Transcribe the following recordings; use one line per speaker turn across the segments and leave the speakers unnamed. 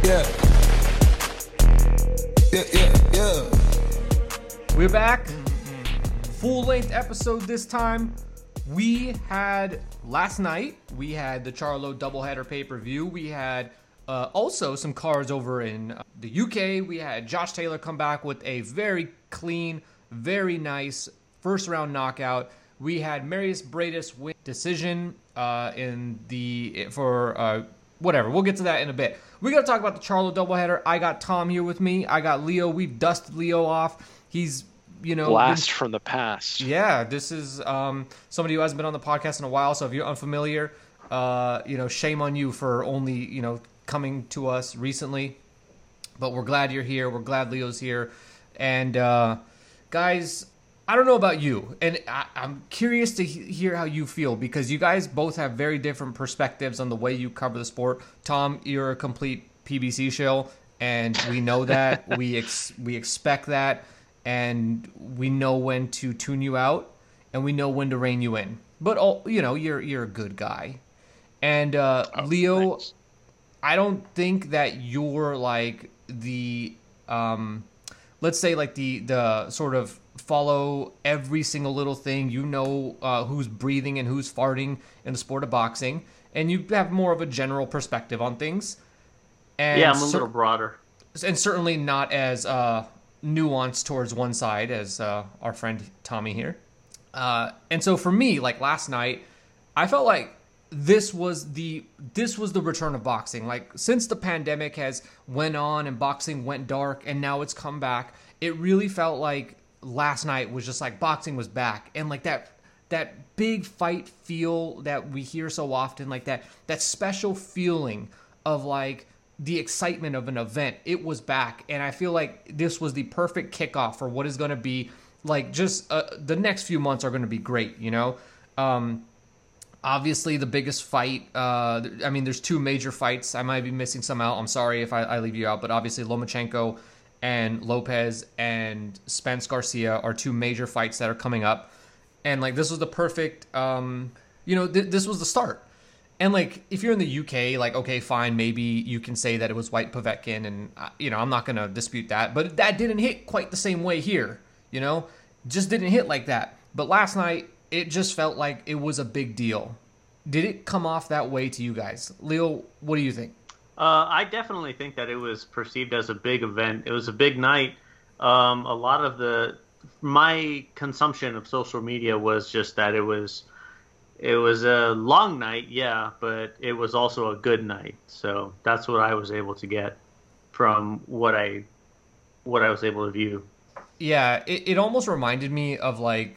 Yeah. Yeah.
We're back. Full-length episode this time. We had, last night, we had the Charlo doubleheader pay-per-view. We had also some cards over in the UK. We had Josh Taylor come back with a very clean, very nice first-round knockout. We had Marius Bradis win decision whatever. We'll get to that in a bit. We got to talk about the Charlo doubleheader. I got Tom here with me. I got Leo. We've dusted Leo off. He's,
blast from the past.
Yeah, this is somebody who hasn't been on the podcast in a while. So if you're unfamiliar, shame on you for only, coming to us recently. But we're glad you're here. We're glad Leo's here. And guys, I don't know about you, and I'm curious to hear how you feel, because you guys both have very different perspectives on the way you cover the sport. Tom, you're a complete PBC shill, and we know that. we expect that, and we know when to tune you out, and we know when to rein you in. But you're a good guy, and Leo,
thanks.
I don't think that you're like the let's say like the sort of follow every single little thing, who's breathing and who's farting in the sport of boxing, and you have more of a general perspective on things. And
yeah, I'm a little broader.
And certainly not as nuanced towards one side as our friend Tommy here. And so for me, like last night, I felt like this was the return of boxing. Like, since the pandemic has went on and boxing went dark and now it's come back, it really felt like last night was just like boxing was back, and like that big fight feel that we hear so often, like that special feeling of like the excitement of an event, it was back. And I feel like this was the perfect kickoff for what is going to be like just the next few months are going to be great, Obviously, the biggest fight, there's two major fights. I might be missing some out. I'm sorry if I leave you out, but obviously Lomachenko and Lopez and Spence Garcia are two major fights that are coming up. And, like, this was the perfect, this was the start. And, like, if you're in the UK, like, okay, fine, maybe you can say that it was White Povetkin, and, I'm not going to dispute that. But that didn't hit quite the same way here, Just didn't hit like that. But last night, it just felt like it was a big deal. Did it come off that way to you guys? Leo, what do you think?
I definitely think that it was perceived as a big event. It was a big night. A lot of my consumption of social media was just that it was a long night, yeah, but it was also a good night. So that's what I was able to get from what I was able to view.
Yeah, it almost reminded me of like,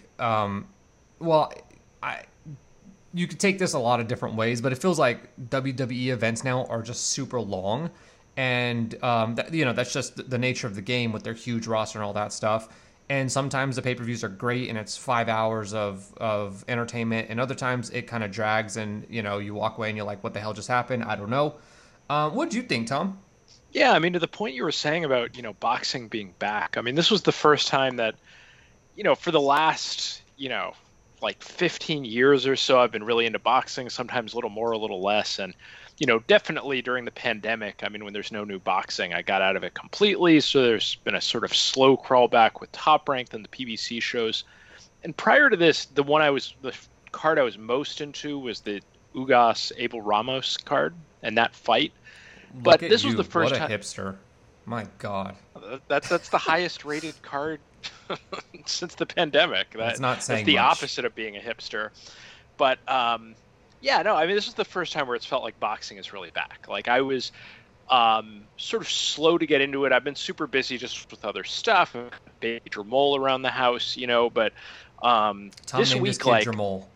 you could take this a lot of different ways, but it feels like WWE events now are just super long, and that's just the nature of the game with their huge roster and all that stuff. And sometimes the pay-per-views are great, and it's 5 hours of entertainment, and other times it kind of drags, and you walk away and you're like, what the hell just happened? I don't know. What did you think, Tom?
Yeah, I mean, to the point you were saying about boxing being back. I mean, this was the first time that for the last like 15 years or so, I've been really into boxing, sometimes a little more, a little less. And, definitely during the pandemic, I mean, when there's no new boxing, I got out of it completely. So there's been a sort of slow crawl back with Top Rank and the PBC shows. And prior to this, the card I was most into was the Ugas Abel Ramos card and that fight. But this was the first time.
What a hipster. My God.
That's the highest rated card since the pandemic.
That's not saying
that's the
much.
Opposite of being a hipster. But this is the first time where it's felt like boxing is really back. Like, I was sort of slow to get into it. I've been super busy just with other stuff, baby Jermole around the house, but
Tom
this
named
week,
his kid
like
Jermole.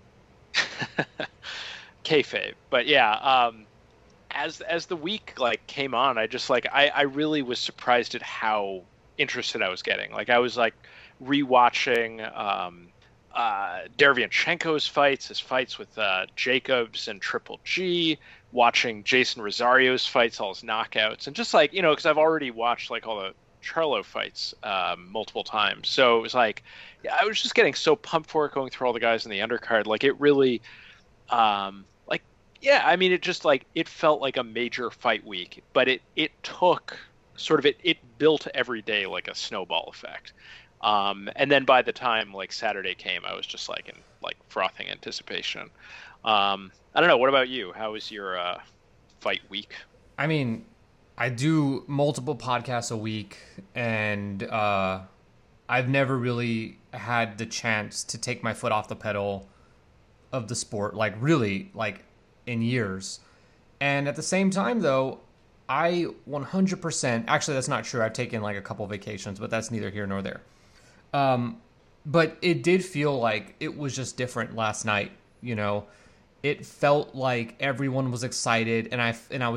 kayfabe. But yeah, as the week like came on, I just like I really was surprised at how interested I was getting. Like, I was like rewatching Derevyanchenko's fights, his fights with Jacobs and Triple G, watching Jason Rosario's fights, all his knockouts, and just like, because I've already watched like all the Charlo fights multiple times. So it was like, I was just getting so pumped for it, going through all the guys in the undercard. Like, it really, Yeah, I mean, it just like it felt like a major fight week, but it took sort of it built every day like a snowball effect. And then by the time like Saturday came, I was just like in like frothing anticipation. I don't know. What about you? How was your fight week?
I mean, I do multiple podcasts a week, and I've never really had the chance to take my foot off the pedal of the sport, like really, like in years. And at the same time, though, I 100%, actually, that's not true. I've taken like a couple vacations, but that's neither here nor there. But it did feel like it was just different last night, you know. It felt like everyone was excited, and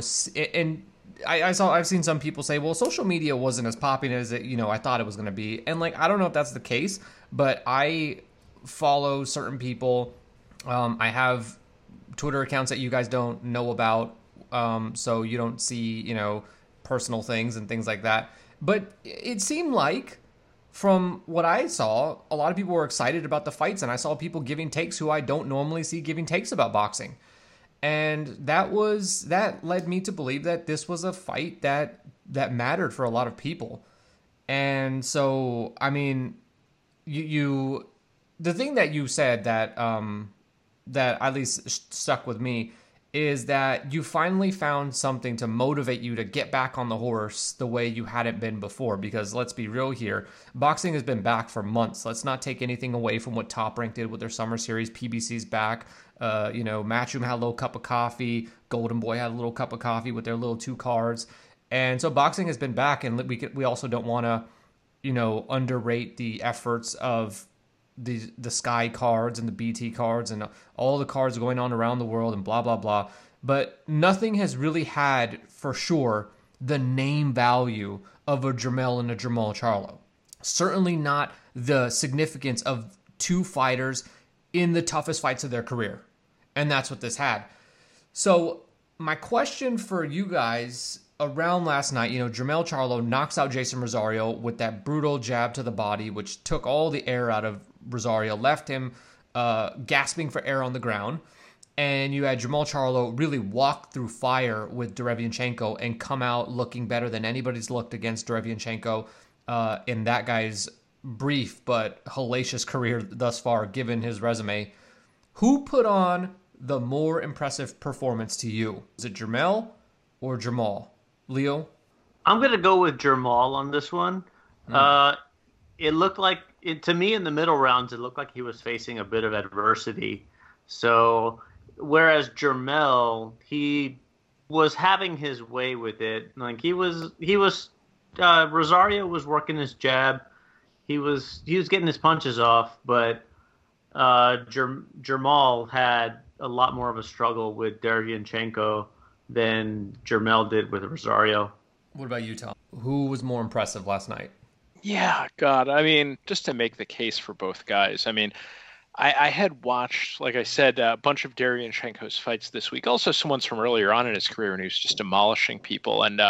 I've seen some people say, well, social media wasn't as popular as I thought it was going to be. And like, I don't know if that's the case, but I follow certain people. I have Twitter accounts that you guys don't know about. So you don't see, personal things and things like that. But it seemed like, from what I saw, a lot of people were excited about the fights, and I saw people giving takes who I don't normally see giving takes about boxing. And that led me to believe that this was a fight that mattered for a lot of people. And so, I mean, you the thing that you said that that at least stuck with me is that you finally found something to motivate you to get back on the horse the way you hadn't been before. Because let's be real here, boxing has been back for months. Let's not take anything away from what Top Rank did with their summer series. PBC's back. Matchroom had a little cup of coffee. Golden Boy had a little cup of coffee with their little 2 cards. And so boxing has been back, and we also don't want to, underrate the efforts of the Sky cards and the BT cards and all the cards going on around the world and blah, blah, blah. But nothing has really had, for sure, the name value of a Jermell and a Jermall Charlo. Certainly not the significance of 2 fighters in the toughest fights of their career. And that's what this had. So my question for you guys around last night, Jermell Charlo knocks out Jason Rosario with that brutal jab to the body, which took all the air out of Rosario, left him gasping for air on the ground. And you had Jermall Charlo really walk through fire with Derevianchenko and come out looking better than anybody's looked against Derevianchenko in that guy's brief but hellacious career thus far, given his resume. Who put on the more impressive performance to you? Is it Jermell or Jermall? Leo?
I'm going to go with Jermall on this one. It looked like, to me in the middle rounds, it looked like he was facing a bit of adversity. So, whereas Jermell, he was having his way with it. Like Rosario was working his jab. He was getting his punches off, but Jermall had a lot more of a struggle with Derevianchenko than Jermell did with Rosario.
What about you, Tom? Who was more impressive last night?
Yeah, God. I mean, just to make the case for both guys. I mean, I had watched, like I said, a bunch of Derevianchenko's fights this week. Also, some ones from earlier on in his career, and he was just demolishing people. And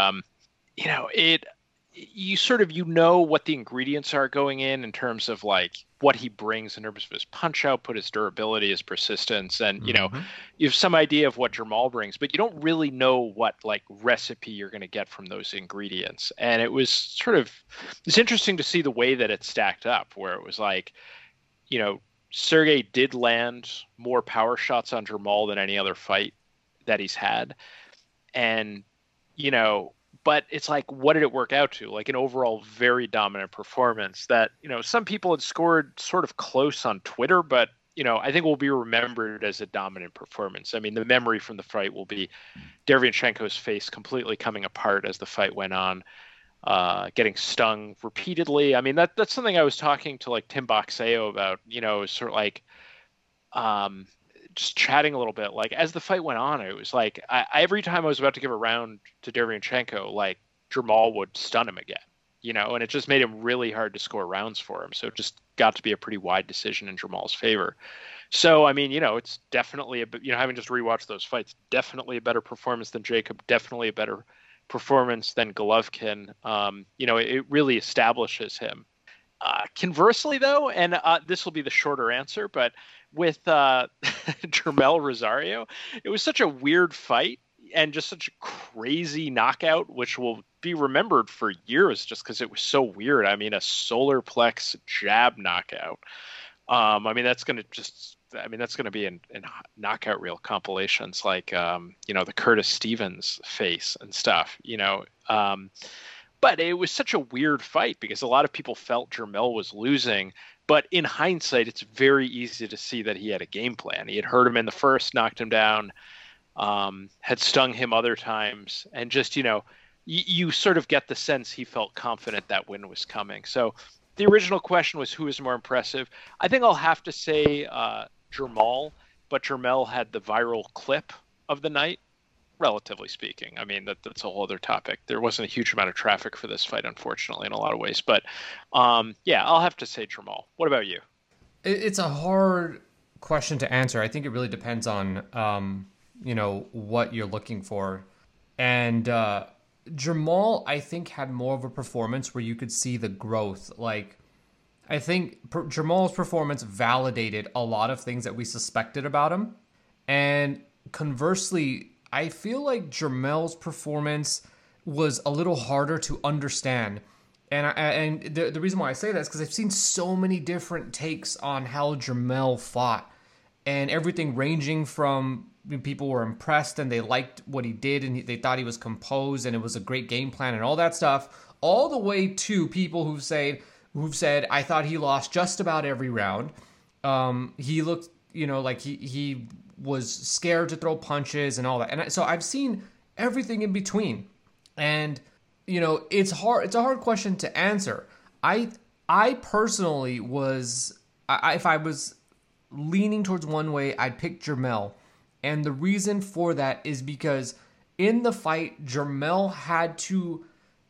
you sort of what the ingredients are going in terms of like what he brings in terms of his punch output, his durability, his persistence, and you have some idea of what Jermall brings, but you don't really know what like recipe you're going to get from those ingredients. And it was it's interesting to see the way that it stacked up, where it was like, Sergey did land more power shots on Jermall than any other fight that he's had, and but it's like, what did it work out to? Like an overall very dominant performance that, some people had scored sort of close on Twitter, but, I think will be remembered as a dominant performance. I mean, the memory from the fight will be Derevianchenko's face completely coming apart as the fight went on, getting stung repeatedly. I mean, that's something I was talking to like Tim Boxeo about, sort of like, just chatting a little bit, like as the fight went on, it was like every time I was about to give a round to Derevianchenko, like Jermall would stun him again, and it just made him really hard to score rounds for him. So it just got to be a pretty wide decision in Jermall's favor. So, I mean, it's definitely having just rewatched those fights, definitely a better performance than Jacob, definitely a better performance than Golovkin. It really establishes him Conversely, though, and this will be the shorter answer, but with Jermel Rosario, it was such a weird fight and just such a crazy knockout, which will be remembered for years just because it was so weird. I mean, a solar plex jab knockout. I mean, that's going to be in knockout reel compilations like, the Curtis Stevens face and stuff, But it was such a weird fight because a lot of people felt Jermel was losing. But in hindsight, it's very easy to see that he had a game plan. He had hurt him in the first, knocked him down, had stung him other times. And just, you sort of get the sense he felt confident that win was coming. So the original question was who is more impressive. I think I'll have to say Jermel, but Jermel had the viral clip of the night. Relatively speaking. I mean, that's a whole other topic. There wasn't a huge amount of traffic for this fight, unfortunately, in a lot of ways. But, I'll have to say Jermel. What about you?
It's a hard question to answer. I think it really depends on, what you're looking for. And Jermel, I think, had more of a performance where you could see the growth. Like, I think Jermel's performance validated a lot of things that we suspected about him. And conversely, I feel like Jermel's performance was a little harder to understand. And the reason why I say that is because I've seen so many different takes on how Jermel fought. And everything ranging from people were impressed and they liked what he did and they thought he was composed and it was a great game plan and all that stuff, all the way to people who've said, I thought he lost just about every round. He looked, like he was scared to throw punches and all that. And so I've seen everything in between. And, it's a hard question to answer. I personally was, if I was leaning towards one way, I'd pick Jermel. And the reason for that is because in the fight, Jermel had to,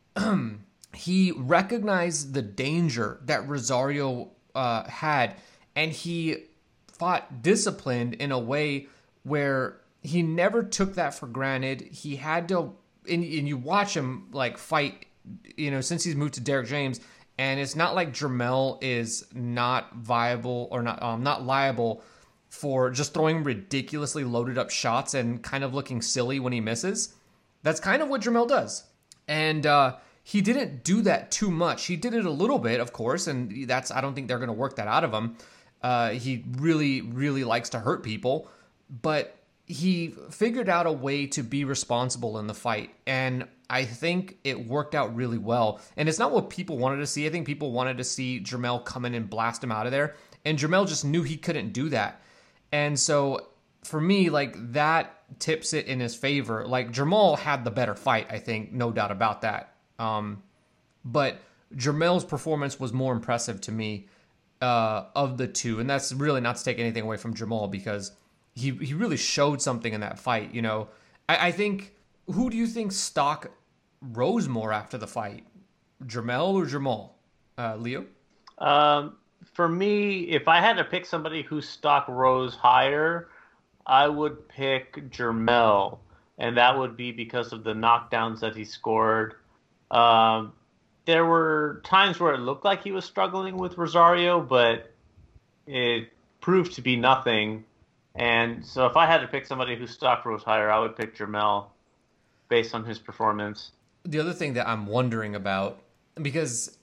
he recognized the danger that Rosario had, and he fought disciplined in a way where he never took that for granted. He had to, and you watch him like fight, since he's moved to Derek James, and it's not like Jermel is not viable or not liable for just throwing ridiculously loaded up shots and kind of looking silly when he misses. That's kind of what Jermel does. And he didn't do that too much. He did it a little bit, of course, and I don't think they're going to work that out of him. He really, really likes to hurt people, but he figured out a way to be responsible in the fight. And I think it worked out really well. And it's not what people wanted to see. I think people wanted to see Jermel come in and blast him out of there. And Jermel just knew he couldn't do that. And so for me, like, that tips it in his favor. Like, Jermel had the better fight, I think, no doubt about that. But Jermel's performance was more impressive to me of the two. And that's really not to take anything away from Jermel because he really showed something in that fight. I think, who do you think stock rose more after the fight? Jermel or Jermel? Leo?
For me, if I had to pick somebody whose stock rose higher, I would pick Jermel, and that would be because of the knockdowns that he scored. There were times where it looked like he was struggling with Rosario, but it proved to be nothing. And so if I had to pick somebody whose stock rose higher, I would pick Jermel based on his performance.
The other thing that I'm wondering about, because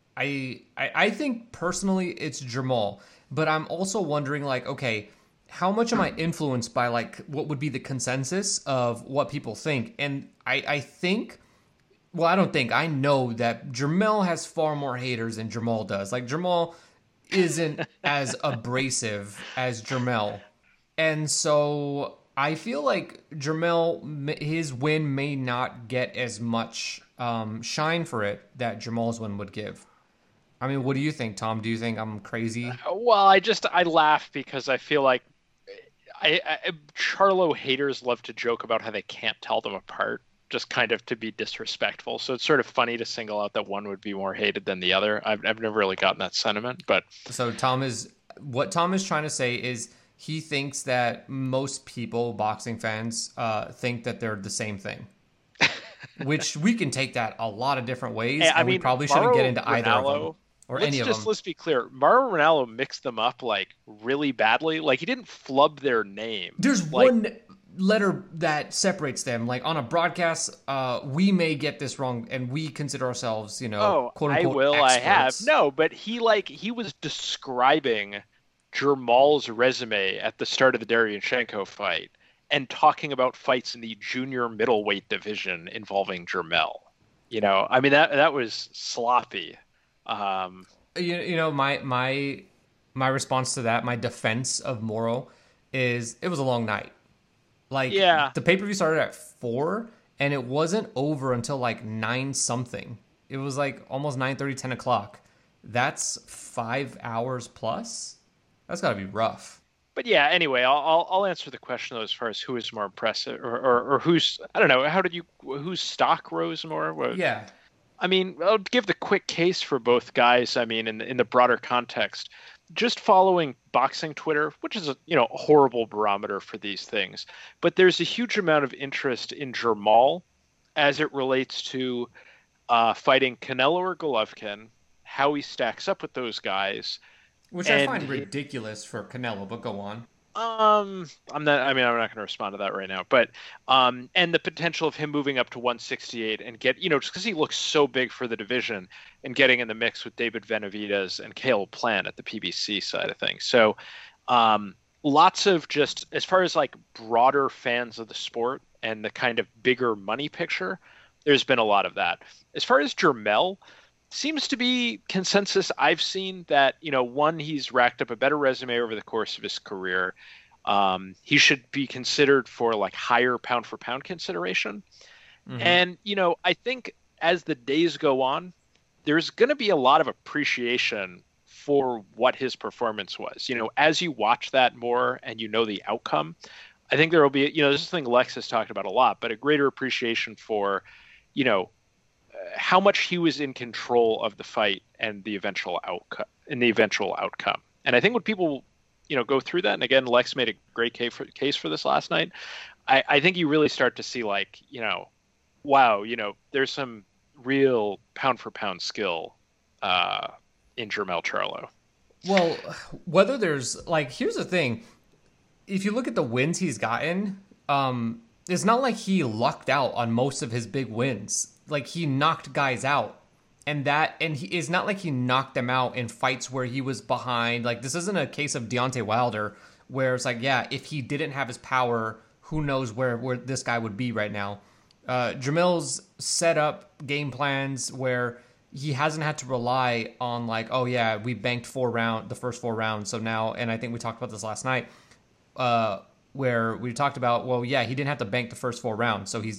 I think personally it's Jermel, but I'm also wondering, like, okay, how much am I influenced by, like, what would be the consensus of what people think? And I think, well, I don't think, I know that Jermel has far more haters than Jermel does. Like, Jermel isn't as abrasive as Jermel. And so I feel like Jermel, his win may not get as much shine for it that Jermel's win would give. I mean, what do you think, Tom? Do you think I'm crazy?
Well, I laugh because I feel like Charlo haters love to joke about how they can't tell them apart, just kind of to be disrespectful. So it's sort of funny to single out that one would be more hated than the other. I've never really gotten that sentiment, but
so what Tom is trying to say is he thinks that most people, boxing fans, think that they're the same thing. Which we can take that a lot of different ways, and we probably shouldn't get into either of them. or any of them.
Let's be clear. Mauro Ranallo mixed them up like really badly. Like he didn't flub their name.
There's
like,
one letter that separates them. Like on a broadcast, we may get this wrong, and we consider ourselves, quote unquote, experts.
I have. No, but he was describing Jermal's resume at the start of the Derevyanchenko fight and talking about fights in the junior middleweight division involving Jermel. I mean that was sloppy.
My response to that, my defense of Moro, is it was a long night. Like, the pay-per-view started at 4, and it wasn't over until like 9 something. It was like almost 9:30, 10 o'clock. That's 5 hours plus. That's got to be rough.
But yeah, anyway, I'll answer the question though, as far as who is more impressive, or who's, I don't know, whose stock rose more?
Yeah.
I mean, I'll give the quick case for both guys. I mean, in the broader context, just following boxing Twitter, which is a horrible barometer for these things, but there's a huge amount of interest in Jermal as it relates to fighting Canelo or Golovkin, how he stacks up with those guys.
Which I find ridiculous for Canelo, but go on.
I'm not going to respond to that right now, but and the potential of him moving up to 168 and get, just because he looks so big for the division and getting in the mix with David Benavidez and Caleb Plant at the PBC side of things. So lots of, just as far as like broader fans of the sport and the kind of bigger money picture, there's been a lot of that. As far as Jermel, seems to be consensus I've seen that, one, he's racked up a better resume over the course of his career. He should be considered for like higher pound for pound consideration. Mm-hmm. And, I think as the days go on, there's going to be a lot of appreciation for what his performance was. As you watch that more and the outcome, I think there will be, this is a thing Lex has talked about a lot, but a greater appreciation for, how much he was in control of the fight and the eventual outcome. And I think when people, go through that, and again, Lex made a great case for this last night, I think you really start to see like, wow, there's some real pound for pound skill in Jermell Charlo.
Well, whether there's like, here's the thing. If you look at the wins he's gotten, it's not like he lucked out on most of his big wins. Like, he knocked guys out, and it's not like he knocked them out in fights where he was behind. Like, this isn't a case of Deontay Wilder where it's like, yeah, if he didn't have his power, who knows where this guy would be right now. Jermell's set up game plans where he hasn't had to rely on like, oh yeah, we banked the first 4 rounds. So now, and I think we talked about this last night, where we talked about, well, yeah, he didn't have to bank the first 4 rounds. So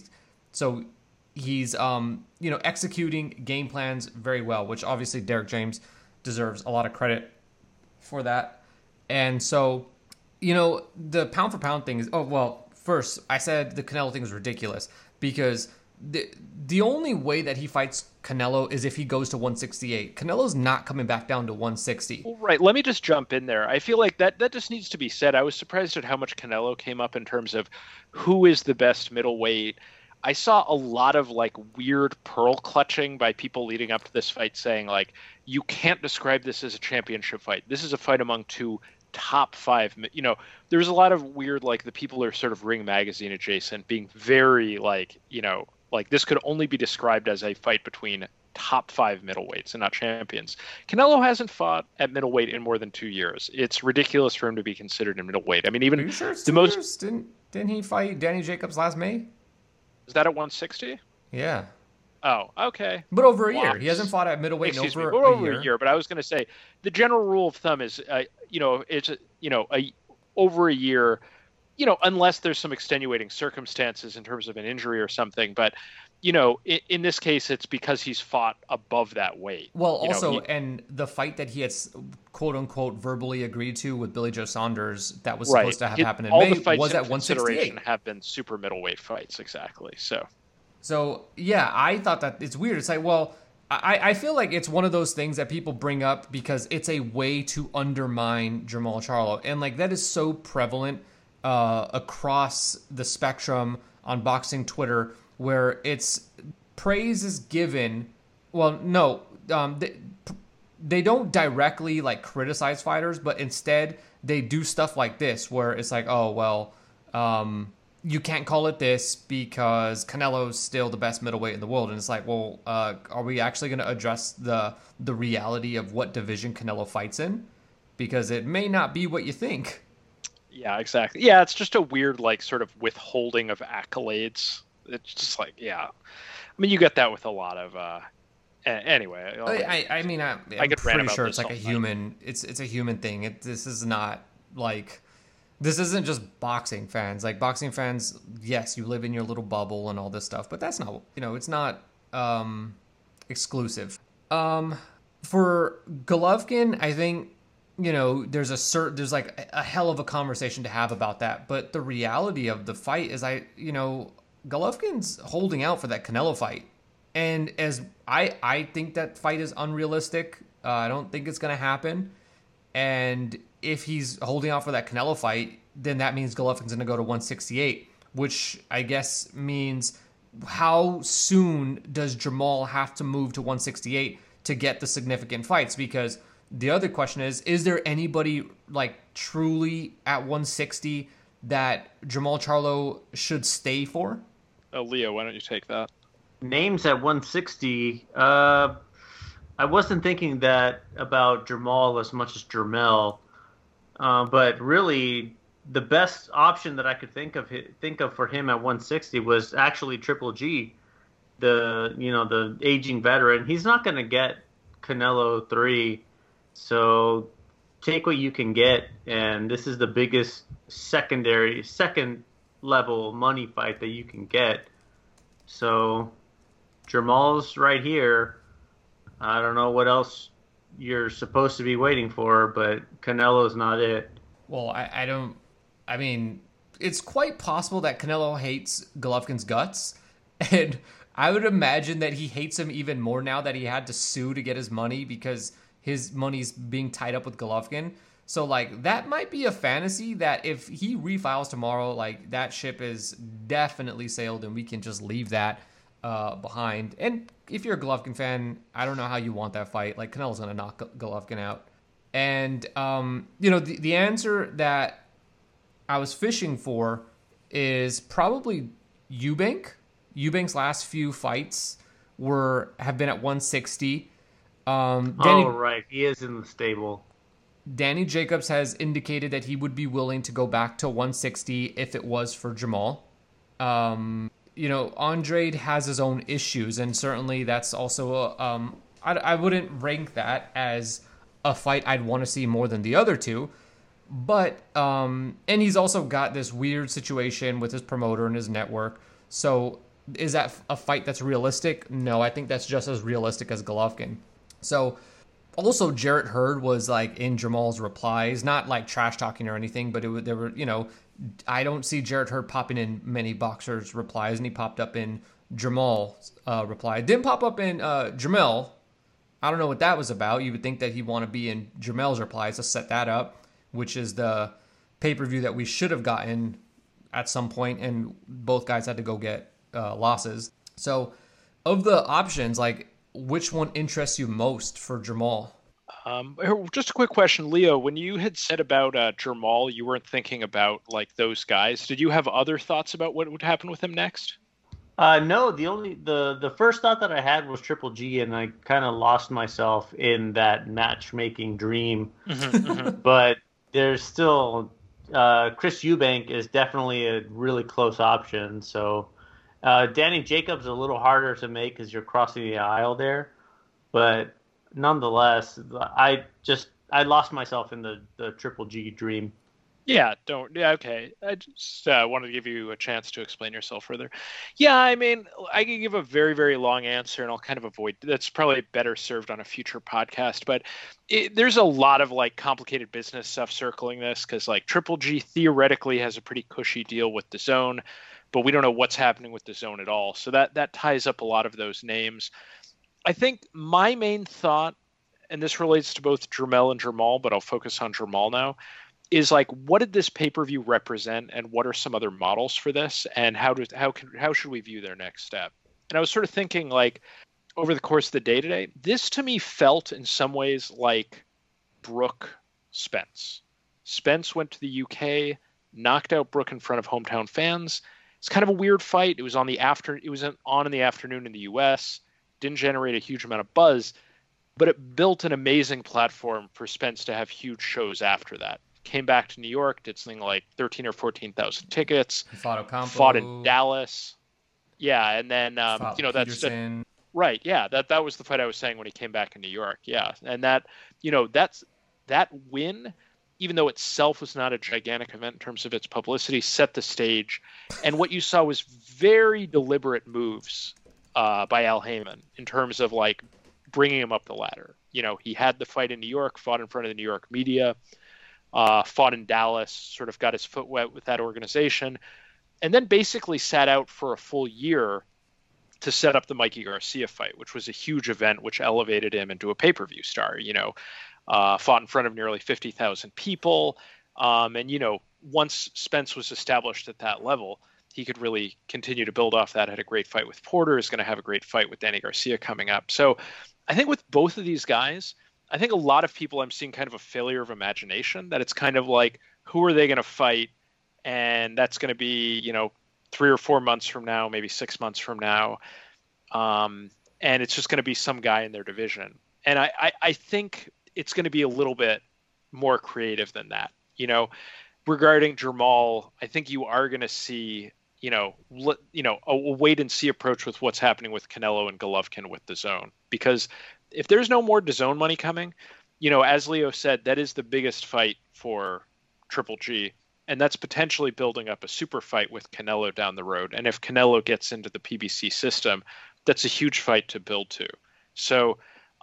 he's executing game plans very well, which obviously Derek James deserves a lot of credit for that. And so, the pound for pound thing is, first I said the Canelo thing is ridiculous because the only way that he fights Canelo is if he goes to 168. Canelo's not coming back down to 160.
Well, right. Let me just jump in there. I feel like that just needs to be said. I was surprised at how much Canelo came up in terms of who is the best middleweight. I saw a lot of like weird pearl clutching by people leading up to this fight saying like, you can't describe this as a championship fight. This is a fight among 2 top 5. There's a lot of weird, like the people are sort of Ring Magazine adjacent being very like, like this could only be described as a fight between top 5 middleweights and not champions. Canelo hasn't fought at middleweight in more than 2 years. It's ridiculous for him to be considered a middleweight. I mean, even
Are you sure it's 2 years? Didn't he fight Danny Jacobs last May?
Is that at 160?
Yeah.
Oh, okay.
But over a year. He hasn't fought at middleweight in over a year.
But I was going to say the general rule of thumb is, it's over a year, unless there's some extenuating circumstances in terms of an injury or something. But, in this case, it's because he's fought above that weight.
Well, also, and the fight that he had, quote unquote, verbally agreed to with Billy Joe Saunders that was supposed to have happened in May was at 168.
Have been super middleweight fights, exactly.
So yeah, I thought that it's weird. It's like, well, I feel like it's one of those things that people bring up because it's a way to undermine Jermall Charlo, and like that is so prevalent across the spectrum on boxing Twitter, where it's praise is given. Well, no, they don't directly like criticize fighters, but instead they do stuff like this where it's like, oh well, you can't call it this because Canelo's still the best middleweight in the world. And it's like, well, are we actually going to address the reality of what division Canelo fights in? Because it may not be what you think.
Yeah, exactly. Yeah, it's just a weird, like, sort of withholding of accolades. It's just like, yeah. I mean, you get that with a lot of. Anyway,
I mean, I'm pretty sure it's like a human. It's a human thing. This is not like. This isn't just boxing fans. Like boxing fans, yes, you live in your little bubble and all this stuff, but that's not, it's not exclusive. For Golovkin, I think, there's like a hell of a conversation to have about that. But the reality of the fight is Golovkin's holding out for that Canelo fight. And as I think that fight is unrealistic. I don't think it's going to happen. And if he's holding out for that Canelo fight, then that means Golovkin's going to go to 168, which I guess means how soon does Jermall have to move to 168 to get the significant fights? Because the other question is there anybody like truly at 160 that Jermall Charlo should stay for?
Leo, why don't you take that?
Names at 160. I wasn't thinking that about Jermall as much as Jermell, but really the best option that I could think of for him at 160 was actually Triple G, the aging veteran. He's not going to get Canelo 3, so take what you can get, and this is the biggest second level money fight that you can get. So Jermall's right here. I don't know what else you're supposed to be waiting for, but Canelo's not it.
Well, I mean, it's quite possible that Canelo hates Golovkin's guts, and I would imagine that he hates him even more now that he had to sue to get his money because his money's being tied up with Golovkin. So, like, that might be a fantasy that if he refiles tomorrow, like, that ship is definitely sailed and we can just leave that behind. And if you're a Golovkin fan, I don't know how you want that fight. Like, Canelo's going to knock Golovkin out. And, the answer that I was fishing for is probably Eubank. Eubank's last few fights have been at 160.
Right. He is in the stable.
Danny Jacobs has indicated that he would be willing to go back to 160 if it was for Jermall. Andrade has his own issues, and certainly that's also I wouldn't rank that as a fight I'd want to see more than the other two. But and he's also got this weird situation with his promoter and his network. So is that a fight that's realistic? No, I think that's just as realistic as Golovkin. So also Jarrett Hurd was like in Jermall's replies, not like trash talking or anything, but there were, I don't see Jarrett Hurd popping in many boxers' replies, and he popped up in Jermall's reply. Didn't pop up in Jermell. I don't know what that was about. You would think that he'd want to be in Jermell's replies to set that up, which is the pay-per-view that we should have gotten at some point, and both guys had to go get losses. So of the options, like, which one interests you most for Jermall?
Just a quick question, Leo. When you had said about Jermall, you weren't thinking about like those guys. Did you have other thoughts about what would happen with him next?
No. The first thought that I had was Triple G, and I kind of lost myself in that matchmaking dream. But there's still Chris Eubank is definitely a really close option. So Danny Jacobs is a little harder to make because you're crossing the aisle there, but nonetheless, I lost myself in the Triple G dream.
Yeah, okay. I just wanted to give you a chance to explain yourself further. Yeah, I mean, I can give a very, very long answer, and I'll kind of avoid. That's probably better served on a future podcast. But there's a lot of like complicated business stuff circling this because like Triple G theoretically has a pretty cushy deal with DAZN, but we don't know what's happening with DAZN at all. So that ties up a lot of those names. I think my main thought, and this relates to both Jermell and Jermall, but I'll focus on Jermall now, is like, what did this pay-per-view represent, and what are some other models for this, and how should we view their next step? And I was sort of thinking like, over the course of the day today, this to me felt in some ways like Brooke Spence. Spence went to the UK, knocked out Brooke in front of hometown fans. It's kind of a weird fight. It was on in the afternoon in the US. Didn't generate a huge amount of buzz, but it built an amazing platform for Spence to have huge shows after that. Came back to New York, did something like 13 or 14,000 tickets.
He fought Ocampo.
Fought in Dallas. Yeah, and then that's right. Yeah, that was the fight I was saying when he came back in New York. Yeah, and that win, even though itself was not a gigantic event in terms of its publicity, set the stage. And what you saw was very deliberate moves by Al Heyman in terms of like bringing him up the ladder. He had the fight in New York, fought in front of the New York media, fought in Dallas, sort of got his foot wet with that organization, and then basically sat out for a full year to set up the Mikey Garcia fight, which was a huge event, which elevated him into a pay-per-view star. Fought in front of nearly 50,000 people. And once Spence was established at that level, he could really continue to build off that. Had a great fight with Porter, is going to have a great fight with Danny Garcia coming up. So I think with both of these guys, I think a lot of people, I'm seeing kind of a failure of imagination, that it's kind of like, who are they going to fight? And that's going to be, 3 or 4 months from now, maybe 6 months from now. And it's just going to be some guy in their division. And I think it's going to be a little bit more creative than that. Regarding Jermall, I think you are going to see, a wait and see approach with what's happening with Canelo and Golovkin with DAZN. Because if there's no more DAZN money coming, as Leo said, that is the biggest fight for Triple G. And that's potentially building up a super fight with Canelo down the road. And if Canelo gets into the PBC system, that's a huge fight to build to. So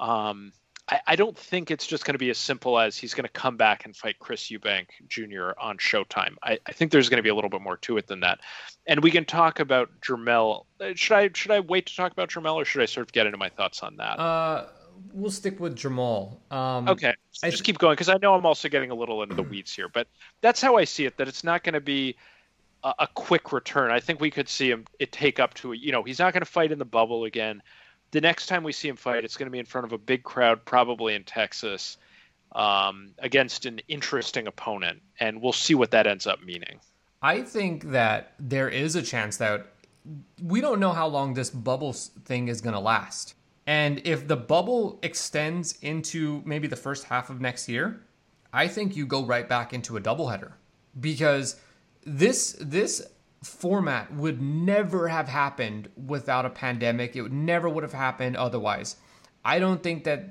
I don't think it's just going to be as simple as he's going to come back and fight Chris Eubank Jr. on Showtime. I think there's going to be a little bit more to it than that. And we can talk about Jermell. Should I wait to talk about Jermell, or should I sort of get into my thoughts on that?
We'll stick with Jermall.
Okay. Just keep going, because I know I'm also getting a little into the weeds here. But that's how I see it, that it's not going to be a quick return. I think we could see it take up to, he's not going to fight in the bubble again. The next time we see him fight, it's going to be in front of a big crowd, probably in Texas, against an interesting opponent. And we'll see what that ends up meaning.
I think that there is a chance that we don't know how long this bubble thing is going to last. And if the bubble extends into maybe the first half of next year, I think you go right back into a doubleheader, because this format would never have happened without a pandemic. It would have happened otherwise. I don't think that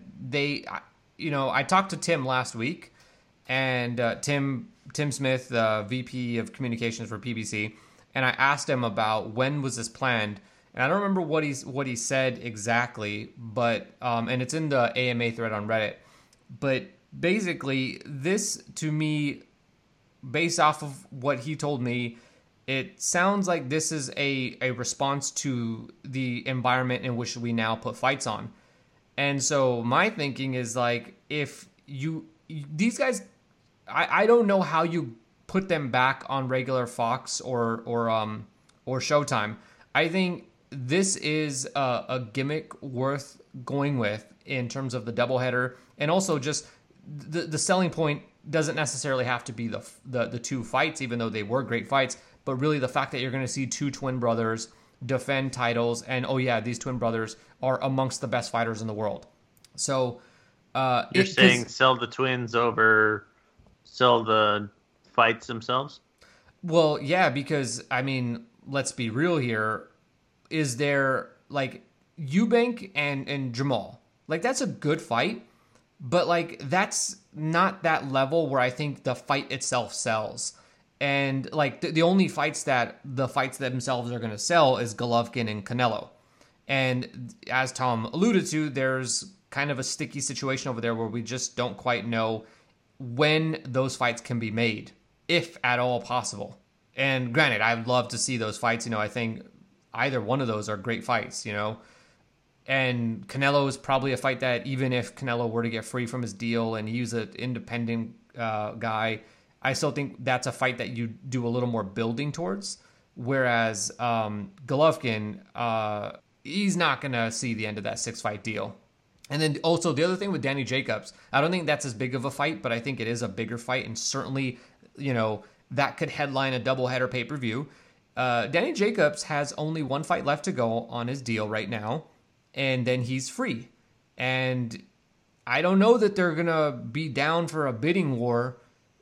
I talked to Tim last week, and Tim Smith, VP of Communications for PBC, and I asked him about when was this planned. And I don't remember what he said exactly, but and it's in the AMA thread on Reddit. But basically, this to me, based off of what he told me, it sounds like this is a response to the environment in which we now put fights on. And so my thinking is like, if these guys, I don't know how you put them back on regular Fox or Showtime. I think this is a gimmick worth going with in terms of the doubleheader, and also just the selling point doesn't necessarily have to be the two fights, even though they were great fights, but really the fact that you're going to see two twin brothers defend titles, and these twin brothers are amongst the best fighters in the world. So
you're saying sell the twins over sell the fights themselves?
Well, yeah, because I mean, let's be real here. Is there like Eubank and Jermall? Like, that's a good fight, but like that's not that level where I think the fight itself sells. And like the only fights themselves are going to sell is Golovkin and Canelo. And as Tom alluded to, there's kind of a sticky situation over there where we just don't quite know when those fights can be made, if at all possible. And granted, I'd love to see those fights. I think either one of those are great fights, And Canelo is probably a fight that, even if Canelo were to get free from his deal and he's an independent guy, I still think that's a fight that you do a little more building towards. Whereas Golovkin, he's not going to see the end of that 6-fight deal. And then also the other thing with Danny Jacobs, I don't think that's as big of a fight, but I think it is a bigger fight, and certainly, that could headline a doubleheader pay-per-view. Danny Jacobs has only one fight left to go on his deal right now, and then he's free. And I don't know that they're going to be down for a bidding war,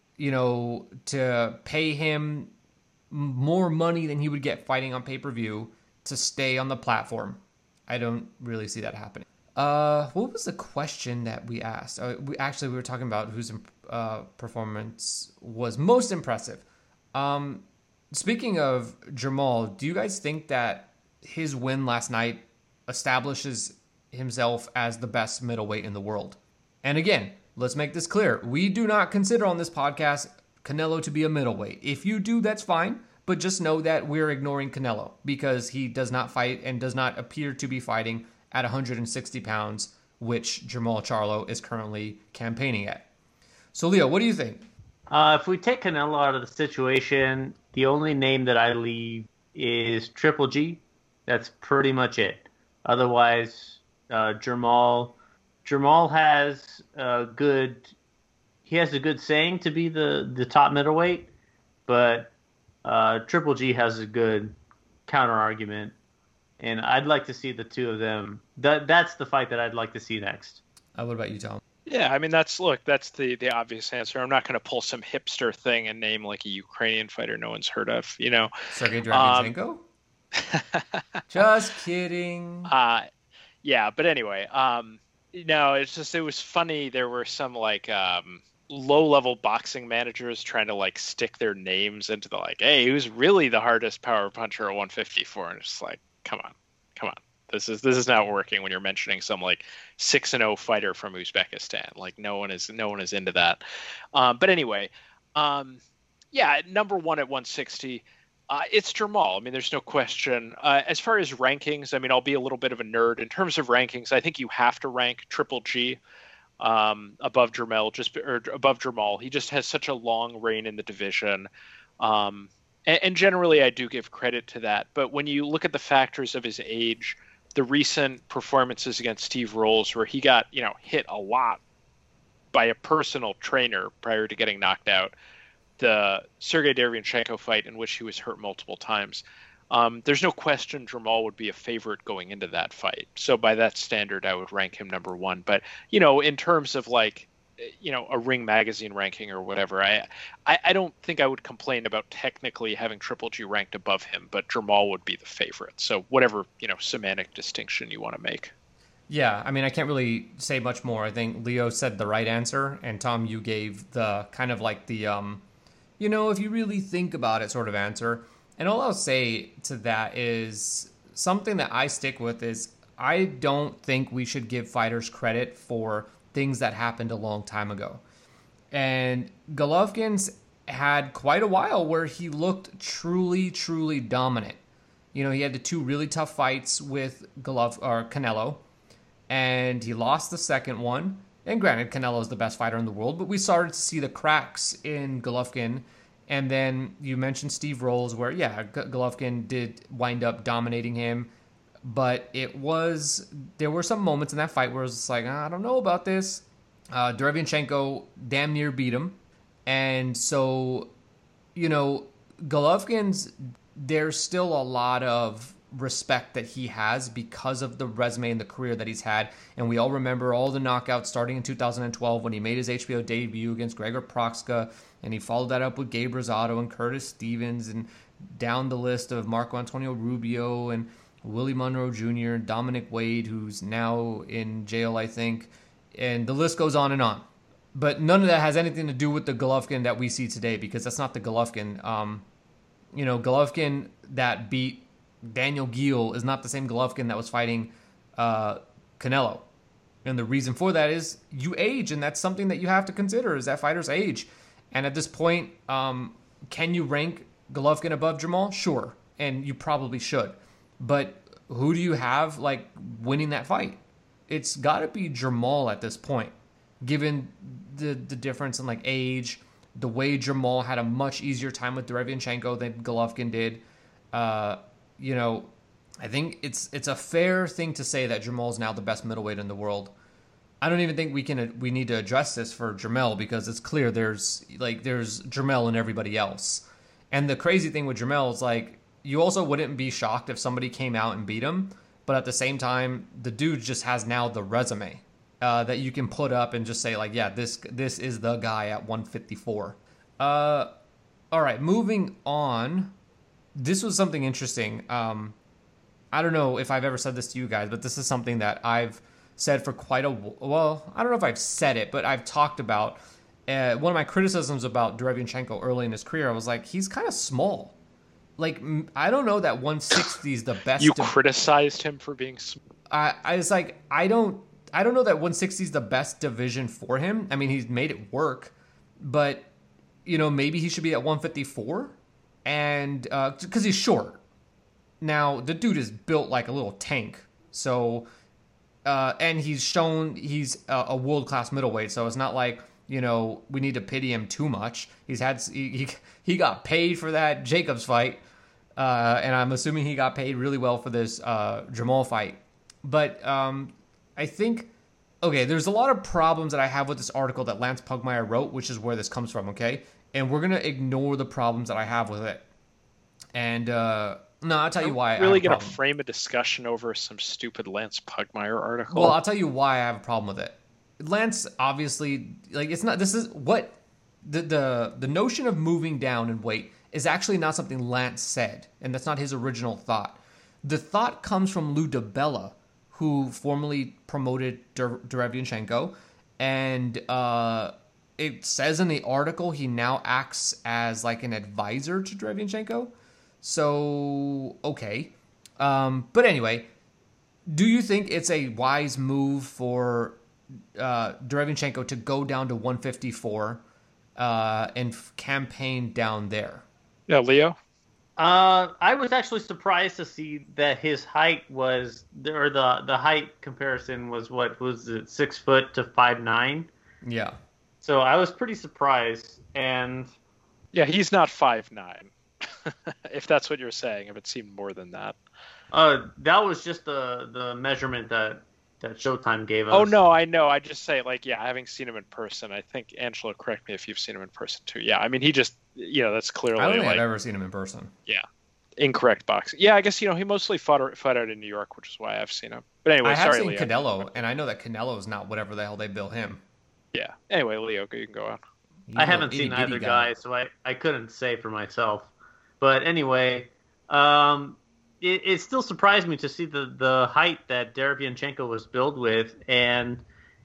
to pay him more money than he would get fighting on pay-per-view to stay on the platform. I don't really see that happening. What was the question that we asked? We were talking about whose performance was most impressive. Speaking of Jermall, do you guys think that his win last night establishes himself as the best middleweight in the world? And again, let's make this clear. We do not consider on this podcast Canelo to be a middleweight. If you do, that's fine. But just know that we're ignoring Canelo because he does not fight and does not appear to be fighting at 160 pounds, which Jermall Charlo is currently campaigning at. So, Leo, what do you think?
If we take Canelo out of the situation, the only name that I leave is Triple G. That's pretty much it. Otherwise, Jermall has a good saying to be the top middleweight, but Triple G has a good counter argument, and I'd like to see the two of them. That's the fight that I'd like to see next.
What about you, Tom?
Yeah, I mean that's the obvious answer. I'm not going to pull some hipster thing and name like a Ukrainian fighter no one's heard of,
Sergey Draguchenko? Just kidding.
Yeah, but anyway, it was funny. There were some low-level boxing managers trying to stick their names into the hey, who's really the hardest power puncher at 154? And it's like, come on. This is not working when you're mentioning some 6-0 fighter from Uzbekistan. No one is into that. But anyway, number one at 160. It's Jermall. I mean, there's no question. As far as rankings, I mean, I'll be a little bit of a nerd. In terms of rankings, I think you have to rank Triple G above Jermall. He just has such a long reign in the division. And generally, I do give credit to that. But when you look at the factors of his age, the recent performances against Steve Rolls, where he got hit a lot by a personal trainer prior to getting knocked out, the Sergey Derevyanchenko fight in which he was hurt multiple times, there's no question Jermall would be a favorite going into that fight. So by that standard, I would rank him number one. But, in terms of a Ring Magazine ranking or whatever, I don't think I would complain about technically having Triple G ranked above him, but Jermall would be the favorite. So whatever, semantic distinction you want to make.
Yeah, I mean, I can't really say much more. I think Leo said the right answer, and Tom, you gave the kind of if you really think about it sort of answer. And all I'll say to that is something that I stick with is I don't think we should give fighters credit for things that happened a long time ago. And Golovkin's had quite a while where he looked truly, truly dominant. He had the two really tough fights with Canelo, and he lost the second one. And granted, Canelo's the best fighter in the world, but we started to see the cracks in Golovkin. And then you mentioned Steve Rolls, where, Golovkin did wind up dominating him. But there were some moments in that fight where it was I don't know about this. Derevyanchenko damn near beat him. And so, Golovkin's, there's still a lot of respect that he has because of the resume and the career that he's had. And we all remember all the knockouts starting in 2012 when he made his HBO debut against Gregor Prochazka. And he followed that up with Gabe Rosado and Curtis Stevens and down the list of Marco Antonio Rubio and Willie Monroe Jr., Dominic Wade, who's now in jail, I think. And the list goes on and on. But none of that has anything to do with the Golovkin that we see today, because that's not the Golovkin. Golovkin that beat Daniel Geale is not the same Golovkin that was fighting Canelo. And the reason for that is you age, and that's something that you have to consider, is that fighters age. And at this point, can you rank Golovkin above Jermall? Sure, and you probably should. But who do you have winning that fight? It's got to be Jermall at this point, given the difference in age, the way Jermall had a much easier time with Derevyanchenko than Golovkin did. I think it's a fair thing to say that Jamal's now the best middleweight in the world. I don't even think we need to address this for Jermell because it's clear there's Jermell and everybody else. And the crazy thing with Jermell is like you also wouldn't be shocked if somebody came out and beat him, but at the same time, the dude just has now the resume that you can put up and just say like, yeah, this is the guy at 154. All right, moving on. This was something interesting. I don't know if I've ever said this to you guys, but this is something that I've said for quite a well. I don't know if I've said it, but I've talked about one of my criticisms about Derevyanchenko early in his career. I was like, he's kind of small. Like, I don't know that 160 is the best.
You criticized him for being small.
I was like, I don't know that 160 is the best division for him. I mean, he's made it work, but maybe he should be at 154, and because he's short. Now the dude is built like a little tank, so and he's shown he's a world class middleweight. So it's not like we need to pity him too much. He got paid for that Jacobs fight, and I'm assuming he got paid really well for this Jamal fight. But I think, okay, there's a lot of problems that I have with this article that Lance Pugmire wrote, which is where this comes from, okay? And we're going to ignore the problems that I have with it. And no, I'll tell you why.
Really going to frame a discussion over some stupid Lance Pugmire article?
Well, I'll tell you why I have a problem with it. Lance, obviously, like, it's not, this is what, the notion of moving down in weight is actually not something Lance said, and that's not his original thought. The thought comes from Lou DiBella, who formerly promoted Derevyanchenko, and it says in the article he now acts as like an advisor to Derevyanchenko. So, okay. But anyway, do you think it's a wise move for Derevyanchenko to go down to 154 and campaign down there?
Yeah, Leo?
I was actually surprised to see that his height was, or the height comparison was, what was it, 6 foot to 5'9"?
Yeah. So
I was pretty surprised, and
yeah, he's not 5'9". If that's what you're saying, if it seemed more than that.
That was just the measurement that Showtime gave us.
Oh no, I know. I just say, like, yeah, having seen him in person, I think Angelo, correct me if you've seen him in person too. Yeah, I mean, he just, that's clearly.
I don't think I've ever seen him in person.
Yeah, incorrect boxing. Yeah, I guess he mostly fought out in New York, which is why I've seen him. But anyway,
I have seen
Leo.
Canelo, and I know that Canelo is not whatever the hell they bill him.
Yeah. Anyway, Leo, you can go on.
I haven't seen either guy, so I couldn't say for myself. But anyway, it still surprised me to see the height that Derevyanchenko was built with, and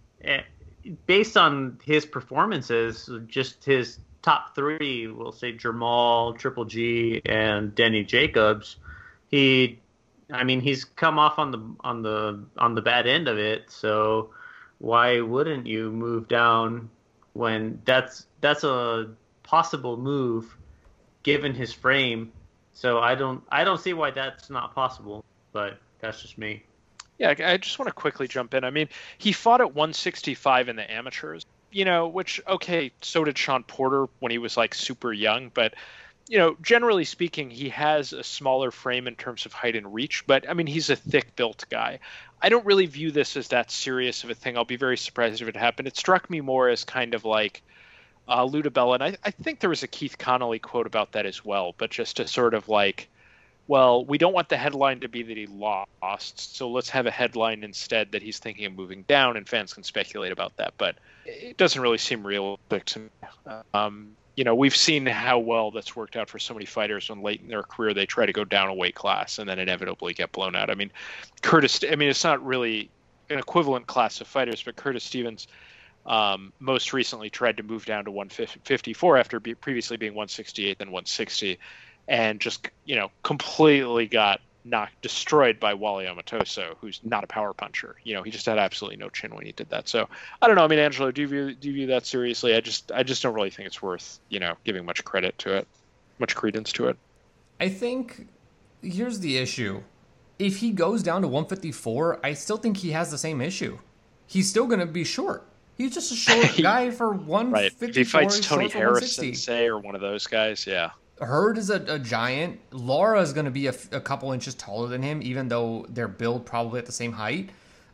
based on his performances, just his top three, we'll say Jermall, Triple G, and Denny Jacobs, he's come off on the bad end of it. So why wouldn't you move down when that's a possible move given his frame? So I don't see why that's not possible, but that's just me.
Yeah, I just want to quickly jump in. I mean, he fought at 165 in the amateurs, which, okay, so did Sean Porter when he was like super young, but generally speaking, he has a smaller frame in terms of height and reach, but I mean, he's a thick built guy. I don't really view this as that serious of a thing. I'll be very surprised if it happened. It struck me more as kind of like Lou DiBella, and I think there was a Keith Connolly quote about that as well, but just to sort of like, well, we don't want the headline to be that he lost, so let's have a headline instead that he's thinking of moving down, and fans can speculate about that, but it doesn't really seem realistic to me. We've seen how well that's worked out for so many fighters when late in their career they try to go down a weight class and then inevitably get blown out. I mean, it's not really an equivalent class of fighters, but Curtis Stevens most recently tried to move down to 154 after previously being 168 then 160, and just completely got destroyed by Wally Omatoso, who's not a power puncher. He just had absolutely no chin when he did that. So I don't know. I mean, Angelo, do you view that seriously? I just don't really think it's worth giving much credence to it.
I think here's the issue: if he goes down to 154, I still think he has the same issue. He's still going to be short. He's just a short guy for 154.
Right. If he fights Tony Harrison, say, or one of those guys, yeah.
Hurd is a giant. Lara is going to be a couple inches taller than him, even though they're built probably at the same height.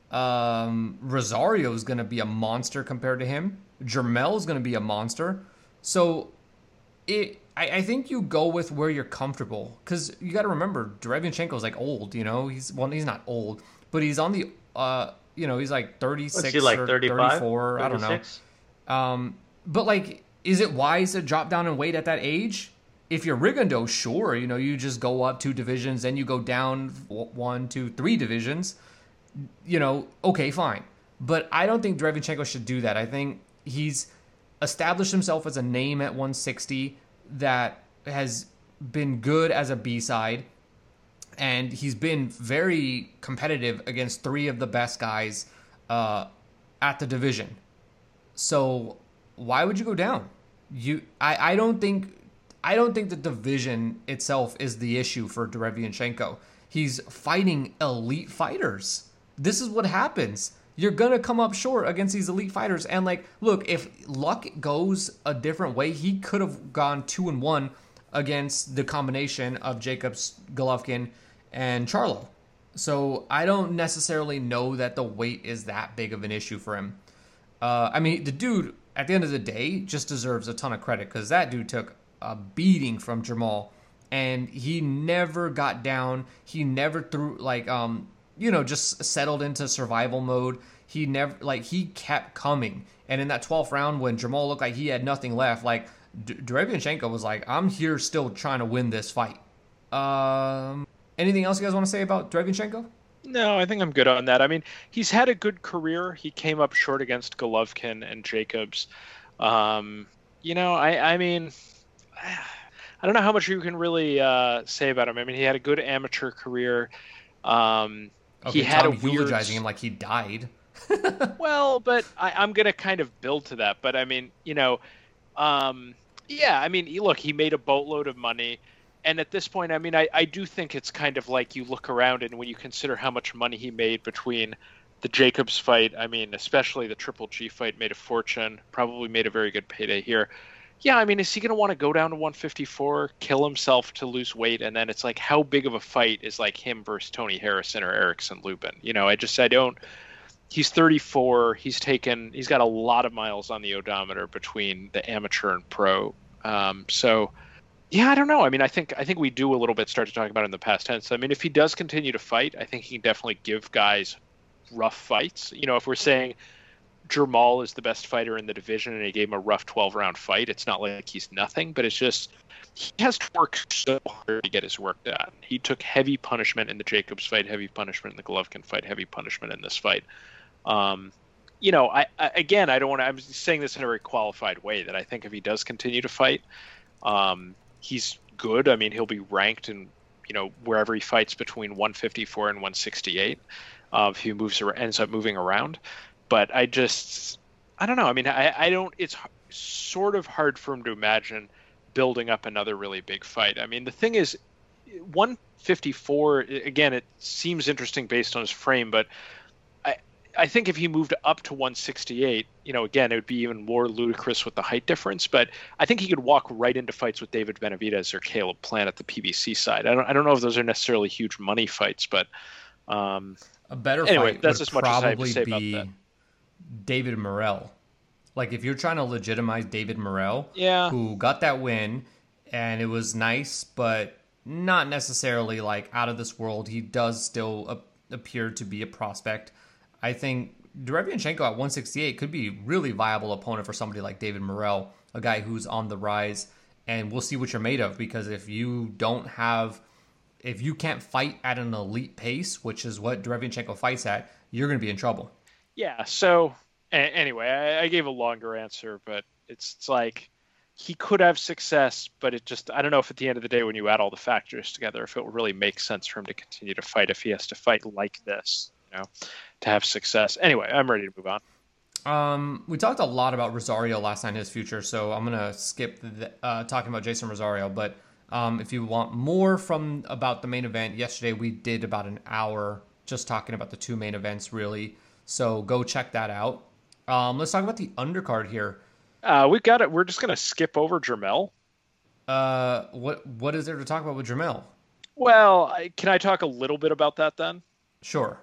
Rosario is going to be a monster compared to him. Jermel is going to be a monster. So I think you go with where you're comfortable, because you got to remember Derevyanchenko is like old. He's not old, but he's on the he's like 36
What's he, like,
or
35,
34. 36? I don't know. But like, is it wise to drop down and weight at that age? If you're Rigondeaux, sure, you just go up 2 divisions, then you go down 1, 2, 3 divisions. Okay, fine. But I don't think Derevyanchenko should do that. I think he's established himself as a name at 160 that has been good as a B-side, and he's been very competitive against 3 of the best guys at the division. So why would you go down? I don't think the division itself is the issue for Derevyanchenko. He's fighting elite fighters. This is what happens. You're going to come up short against these elite fighters. And, like, look, if luck goes a different way, he could have gone 2-1 against the combination of Jacobs, Golovkin, and Charlo. So I don't necessarily know that the weight is that big of an issue for him. The dude, at the end of the day, just deserves a ton of credit, because that dude took a beating from Jermall, and he never got down. He never threw, just settled into survival mode. He kept coming. And in that 12th round, when Jermall looked like he had nothing left, Derevyanchenko was like, I'm here still trying to win this fight. Anything else you guys want to say about Derevyanchenko?
No, I think I'm good on that. I mean, he's had a good career. He came up short against Golovkin and Jacobs. I mean, I don't know how much you can really say about him. I mean, he had a good amateur career. He had
Tom eulogizing him like he died.
Well, but I'm going to kind of build to that. But I mean, look, he made a boatload of money. And at this point, I mean, I do think it's kind of like you look around, and when you consider how much money he made between the Jacobs fight, I mean, especially the Triple G fight, made a fortune, probably made a very good payday here. Yeah, I mean, is he going to want to go down to 154, kill himself to lose weight? And then it's like, how big of a fight is like him versus Tony Harrison or Erickson Lubin? He's 34. He's got a lot of miles on the odometer between the amateur and pro. Yeah, I don't know. I mean, I think we do a little bit start to talk about it in the past tense. I mean, if he does continue to fight, I think he can definitely give guys rough fights. If we're saying Jermall is the best fighter in the division and he gave him a rough 12-round fight, it's not like he's nothing, but it's just he has to work so hard to get his work done. He took heavy punishment in the Jacobs fight, heavy punishment in the Golovkin fight, heavy punishment in this fight. I'm saying this in a very qualified way, that I think if he does continue to fight, he's good. I mean, he'll be ranked in, wherever he fights between 154 and 168, if he ends up moving around. But I don't know. I mean, it's sort of hard for him to imagine building up another really big fight. I mean, the thing is, 154, again, it seems interesting based on his frame, but I think if he moved up to 168, again, it would be even more ludicrous with the height difference. But I think he could walk right into fights with David Benavidez or Caleb Plant at the PBC side. I don't know if those are necessarily huge money fights, but
a better fight that's as much as I have to say about that. David Morrell. Like, if you're trying to legitimize David Morrell, who got that win, and it was nice, but not necessarily like out of this world. He does still appear to be a prospect. I think Derevyanchenko at 168 could be a really viable opponent for somebody like David Morrell, a guy who's on the rise, and we'll see what you're made of, because if you can't fight at an elite pace, which is what Derevyanchenko fights at, you're going to be in trouble.
Yeah, so anyway, I gave a longer answer, but it's like he could have success, but I don't know if at the end of the day, when you add all the factors together, if it really makes sense for him to continue to fight if he has to fight like this, to have success. Anyway, I'm ready to move
on. We talked a lot about Rosario last night in his future, so I'm going to skip talking about Jason Rosario. But if you want more about the main event, yesterday we did about an hour just talking about the 2 main events, really. So go check that out. Let's talk about the undercard here.
We've got it. We're just going to skip over Jermell.
What is there to talk about with Jermell?
Well, can I talk a little bit about that then?
Sure.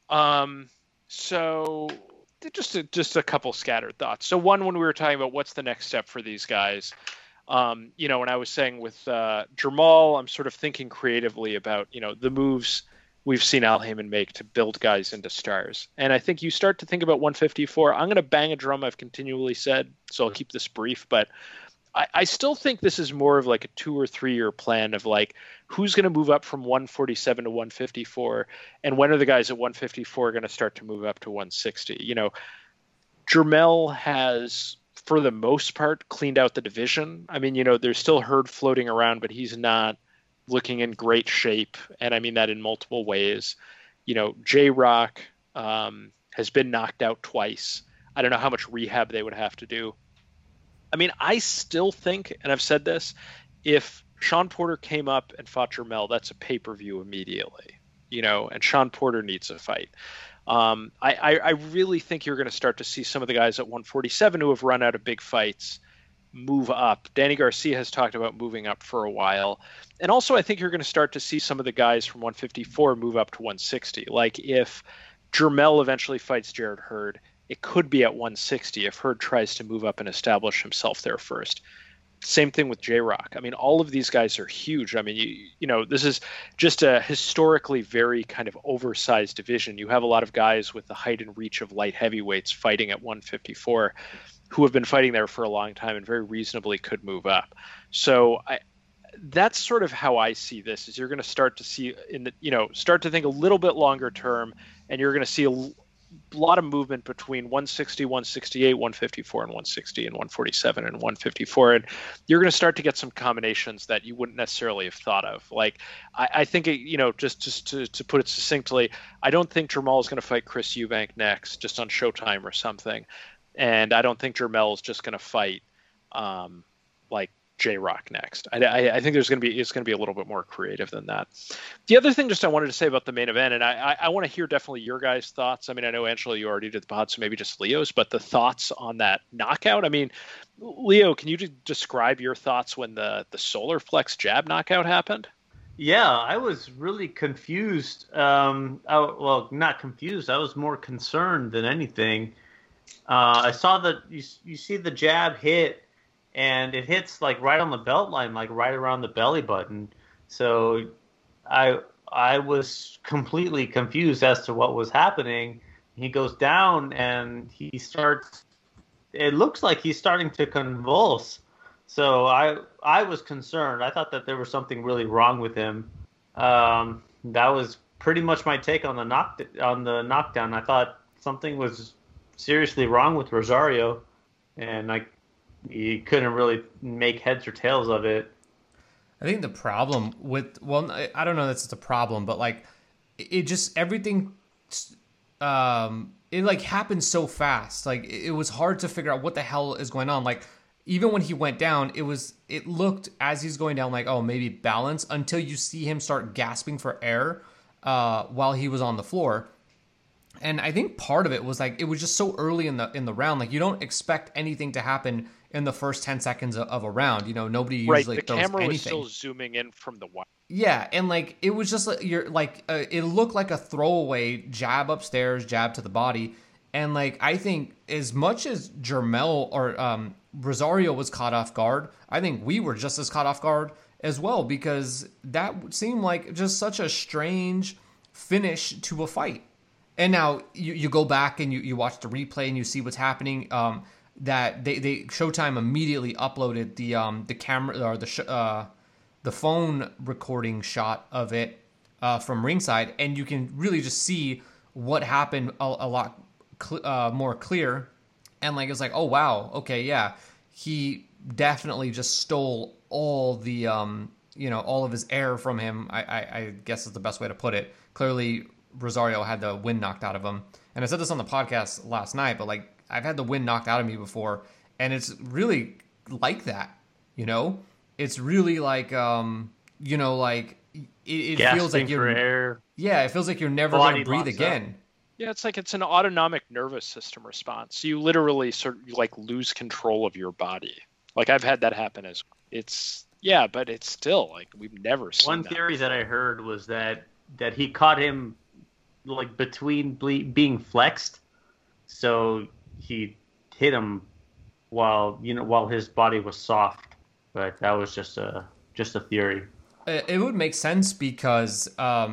So just a couple scattered thoughts. So one, when we were talking about what's the next step for these guys, when I was saying with Jermall, I'm sort of thinking creatively about, the moves we've seen Al Heyman make to build guys into stars. And I think you start to think about 154. I'm going to bang a drum I've continually said, so I'll keep this brief, but I still think this is more of like a 2 or 3 year plan of like who's going to move up from 147 to 154, and when are the guys at 154 going to start to move up to 160. Jermell has, for the most part, cleaned out the division. I mean, there's still Hurd floating around, but he's not looking in great shape, and I mean that in multiple ways. J-Rock has been knocked out twice. I don't know how much rehab they would have to do. I mean, I still think, and I've said this, if Sean Porter came up and fought Jermell, that's a pay-per-view immediately, and Sean Porter needs a fight. I really think you're going to start to see some of the guys at 147 who have run out of big fights move up. Danny Garcia has talked about moving up for a while. And also, I think you're going to start to see some of the guys from 154 move up to 160. Like if Jermell eventually fights Jarrett Hurd, it could be at 160 if Hurd tries to move up and establish himself there first. Same thing with J-Rock. I mean, all of these guys are huge. I mean, this is just a historically very kind of oversized division. You have a lot of guys with the height and reach of light heavyweights fighting at 154 who have been fighting there for a long time and very reasonably could move up. So that's sort of how I see this, is you're going to start to see start to think a little bit longer term, and you're going to see a lot of movement between 160, 168, 154, and 160, and 147 and 154. And you're going to start to get some combinations that you wouldn't necessarily have thought of. Like, I think, just to put it succinctly, I don't think Jermall is going to fight Chris Eubank next, just on Showtime or something. And I don't think Jermell is just going to fight, like J-Rock next. I think it's going to be a little bit more creative than that. The other thing just I wanted to say about the main event, and I want to hear definitely your guys' thoughts. I mean, I know, Angela, you already did the pod, so maybe just Leo's, but the thoughts on that knockout. I mean, Leo, can you describe your thoughts when the solar flex jab knockout happened?
Yeah, I was really confused. Well, not confused. I was more concerned than anything. I saw that you see the jab hit, and it hits like right on the belt line, like right around the belly button. So I was completely confused as to what was happening. He goes down and it looks like he's starting to convulse. So I was concerned. I thought that there was something really wrong with him. That was pretty much my take on the knockdown. I thought something was seriously wrong with Rosario, and he couldn't really make heads or tails of it.
I think the problem I don't know that it's a problem, but like it just everything it like happened so fast. Like it was hard to figure out what the hell is going on. Like even when he went down, it looked as he's going down like, oh, maybe balance, until you see him start gasping for air while he was on the floor. And I think part of it was like it was just so early in the round. Like you don't expect anything to happen in the first 10 seconds of a round. Nobody usually throws anything.
Right, the camera was still zooming in from the wide.
Yeah, and like it was just like it looked like a throwaway jab upstairs, jab to the body. And like I think as much as Jermell or Rosario was caught off guard, I think we were just as caught off guard as well, because that seemed like just such a strange finish to a fight. And now you go back and you watch the replay and you see what's happening. That they Showtime immediately uploaded the camera or the phone recording shot of it from ringside, and you can really just see what happened a lot more clear. And like it's like, oh wow, okay, yeah, he definitely just stole all the all of his air from him. I guess is the best way to put it. Clearly, Rosario had the wind knocked out of him. And I said this on the podcast last night, but like I've had the wind knocked out of me before, and it's really like that, It's really like like it feels like you're
air.
Yeah, it feels like you're never going to breathe again.
Yeah, it's an autonomic nervous system response. You literally sort of like lose control of your body. Like I've had that happen it's Yeah, but it's still like we've never seen
One
that
theory that I
before.
heard was that he caught him like between being flexed, so he hit him while his body was soft. But that was just a theory.
It would make sense because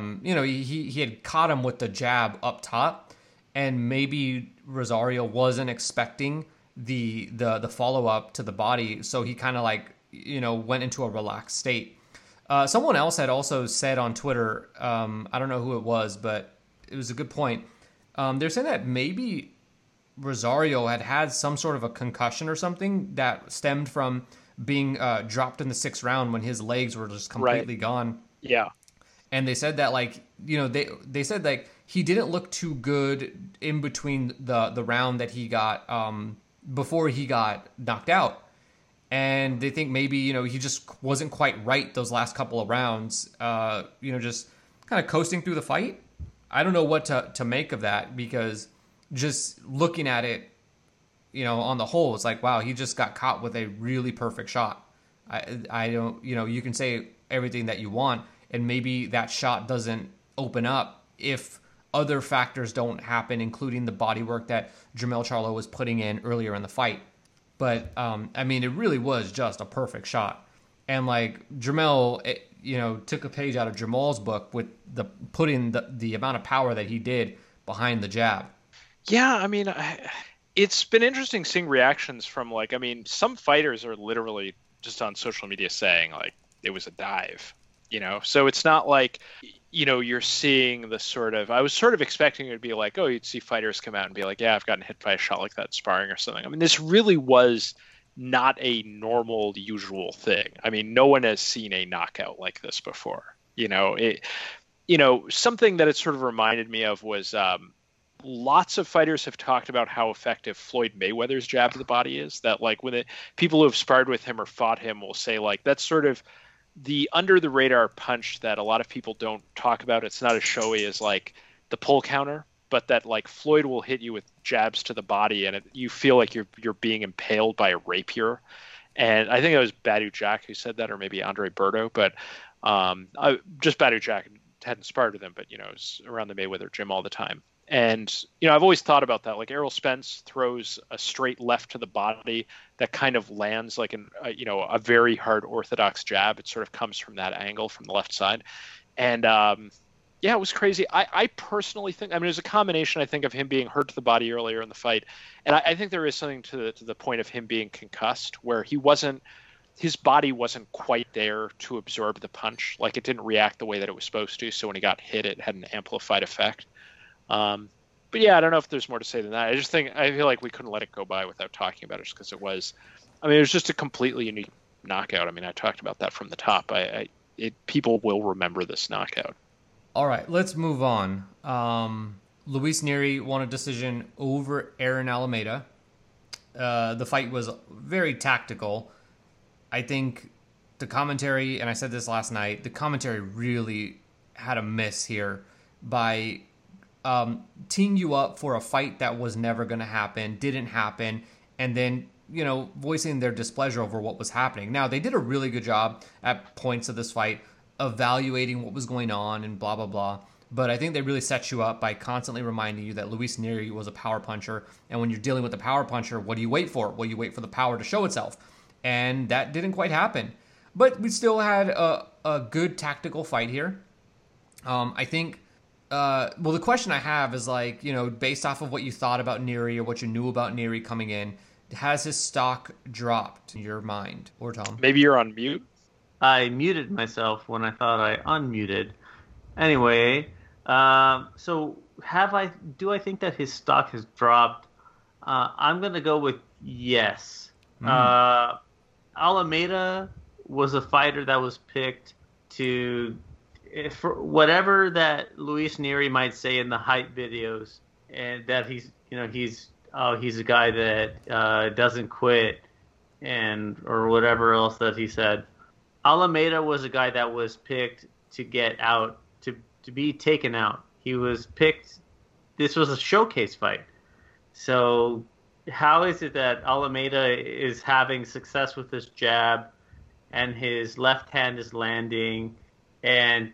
he had caught him with the jab up top, and maybe Rosario wasn't expecting the follow up to the body, so he kind of like went into a relaxed state. Someone else had also said on Twitter, I don't know who it was, but it was a good point. They're saying that maybe Rosario had some sort of a concussion or something that stemmed from being dropped in the 6th round when his legs were just completely gone.
Yeah.
And they said that they said like he didn't look too good in between the round that he got before he got knocked out. And they think maybe he just wasn't quite right those last couple of rounds. Just kind of coasting through the fight. I don't know what to make of that, because just looking at it, on the whole, it's like, wow, he just got caught with a really perfect shot. I don't, you can say everything that you want, and maybe that shot doesn't open up if other factors don't happen, including the body work that Jermell Charlo was putting in earlier in the fight. But, it really was just a perfect shot. And like Jermell, took a page out of Jamal's book with putting the amount of power that he did behind the jab.
Yeah, it's been interesting seeing reactions from some fighters are literally just on social media saying like it was a dive, So it's not like, you're seeing the sort of, I was sort of expecting it to be like, oh, you'd see fighters come out and be like, yeah, I've gotten hit by a shot like that sparring or something. This really was not a normal, usual thing. No one has seen a knockout like this before. Something that it sort of reminded me of was, lots of fighters have talked about how effective Floyd Mayweather's jab to the body is. That like when people who have sparred with him or fought him will say like that's sort of the under the radar punch that a lot of people don't talk about. It's not as showy as like the pull counter, but that like Floyd will hit you with jabs to the body and you feel like you're being impaled by a rapier. And I think it was Badu Jack who said that, or maybe Andre Berto, but just Badu Jack hadn't sparred with him, but it was around the Mayweather gym all the time. And, I've always thought about that. Like Errol Spence throws a straight left to the body that kind of lands like a very hard orthodox jab. It sort of comes from that angle from the left side. And, it was crazy. I personally think, it was a combination, I think, of him being hurt to the body earlier in the fight. And I think there is something to the point of him being concussed where his body wasn't quite there to absorb the punch. Like it didn't react the way that it was supposed to. So when he got hit, it had an amplified effect. But yeah, I don't know if there's more to say than that. I feel like we couldn't let it go by without talking about it, just because it was just a completely unique knockout. I talked about that from the top. People will remember this knockout.
All right, let's move on. Luis Nery won a decision over Aaron Alameda. The fight was very tactical. I think the commentary, and I said this last night, the commentary really had a miss here by teeing you up for a fight that was never going to happen, didn't happen, and then, voicing their displeasure over what was happening. Now, they did a really good job at points of this fight evaluating what was going on and blah, blah, blah. But I think they really set you up by constantly reminding you that Luis Nery was a power puncher. And when you're dealing with a power puncher, what do you wait for? Well, you wait for the power to show itself. And that didn't quite happen. But we still had a good tactical fight here. I think... the question I have is like, based off of what you thought about Nery or what you knew about Nery coming in, has his stock dropped in your mind? Or Tom?
Maybe you're on mute?
I muted myself when I thought I unmuted. Anyway, so do I think that his stock has dropped? I'm going to go with yes. Alameda was a fighter that was picked to... For whatever that Luis Nery might say in the hype videos, and that he's a guy that doesn't quit, or whatever else that he said. Alameda was a guy that was picked to get out, to be taken out. He was picked. This was a showcase fight. So how is it that Alameda is having success with this jab, and his left hand is landing, and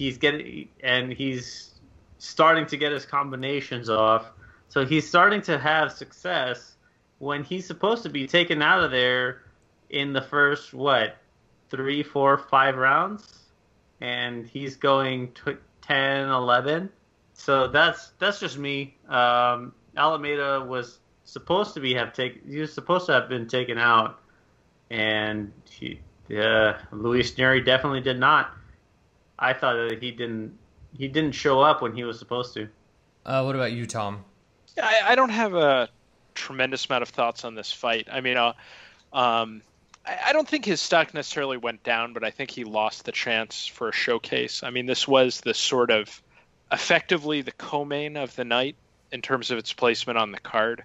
he's starting to get his combinations off. So he's starting to have success when he's supposed to be taken out of there in the first, 3, 4, 5 rounds, and he's going 10, 11. So that's just me. Alameda was supposed to have been taken out, and Luis Neri definitely did not. I thought that he didn't show up when he was supposed to.
What about you, Tom?
I don't have a tremendous amount of thoughts on this fight. I mean, I don't think his stock necessarily went down, but I think he lost the chance for a showcase. I mean, this was the sort of effectively the co-main of the night in terms of its placement on the card.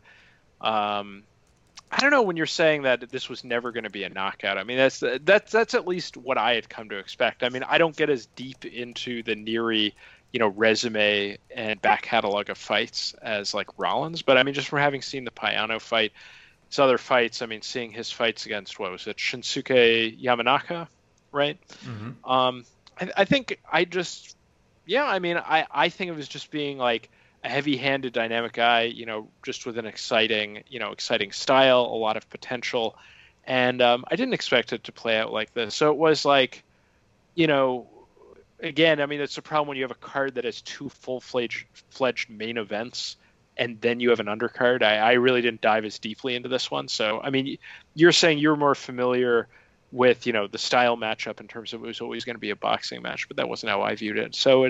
I don't know when you're saying that this was never going to be a knockout. I mean, that's at least what I had come to expect. I mean, I don't get as deep into the Nery, resume and back catalog of fights as like Rollins, but I mean, just from having seen the Payano fight, his other fights, I mean, seeing his fights against, what was it, Shinsuke Yamanaka, right?
Mm-hmm.
I think I just, I mean, I think of it as just being like a heavy-handed, dynamic guy, just with an exciting style, a lot of potential, and I didn't expect it to play out like this. So it was like, again, I mean, it's a problem when you have a card that has 2 full-fledged main events, and then you have an undercard. I really didn't dive as deeply into this one. So, I mean, you're saying you're more familiar with, the style matchup in terms of it was always going to be a boxing match, but that wasn't how I viewed it. So,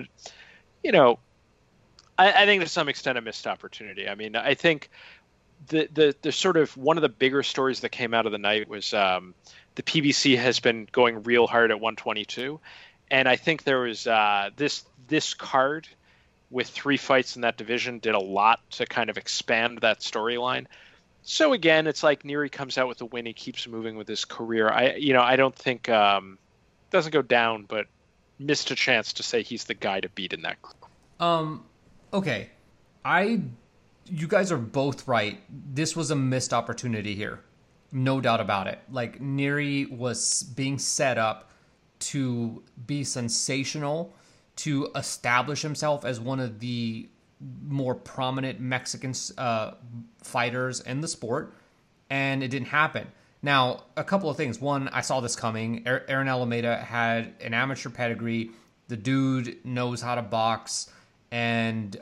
I think to some extent a missed opportunity. I mean, I think the sort of one of the bigger stories that came out of the night was the PBC has been going real hard at 122. And I think there was this card with 3 fights in that division did a lot to kind of expand that storyline. So again, it's like Nery comes out with a win. He keeps moving with his career. I don't think doesn't go down, but missed a chance to say he's the guy to beat in that group.
Okay. You guys are both right. This was a missed opportunity here. No doubt about it. Like, Nery was being set up to be sensational, to establish himself as one of the more prominent Mexican fighters in the sport, and it didn't happen. Now, a couple of things. One, I saw this coming. Aaron Alameda had an amateur pedigree. The dude knows how to box, and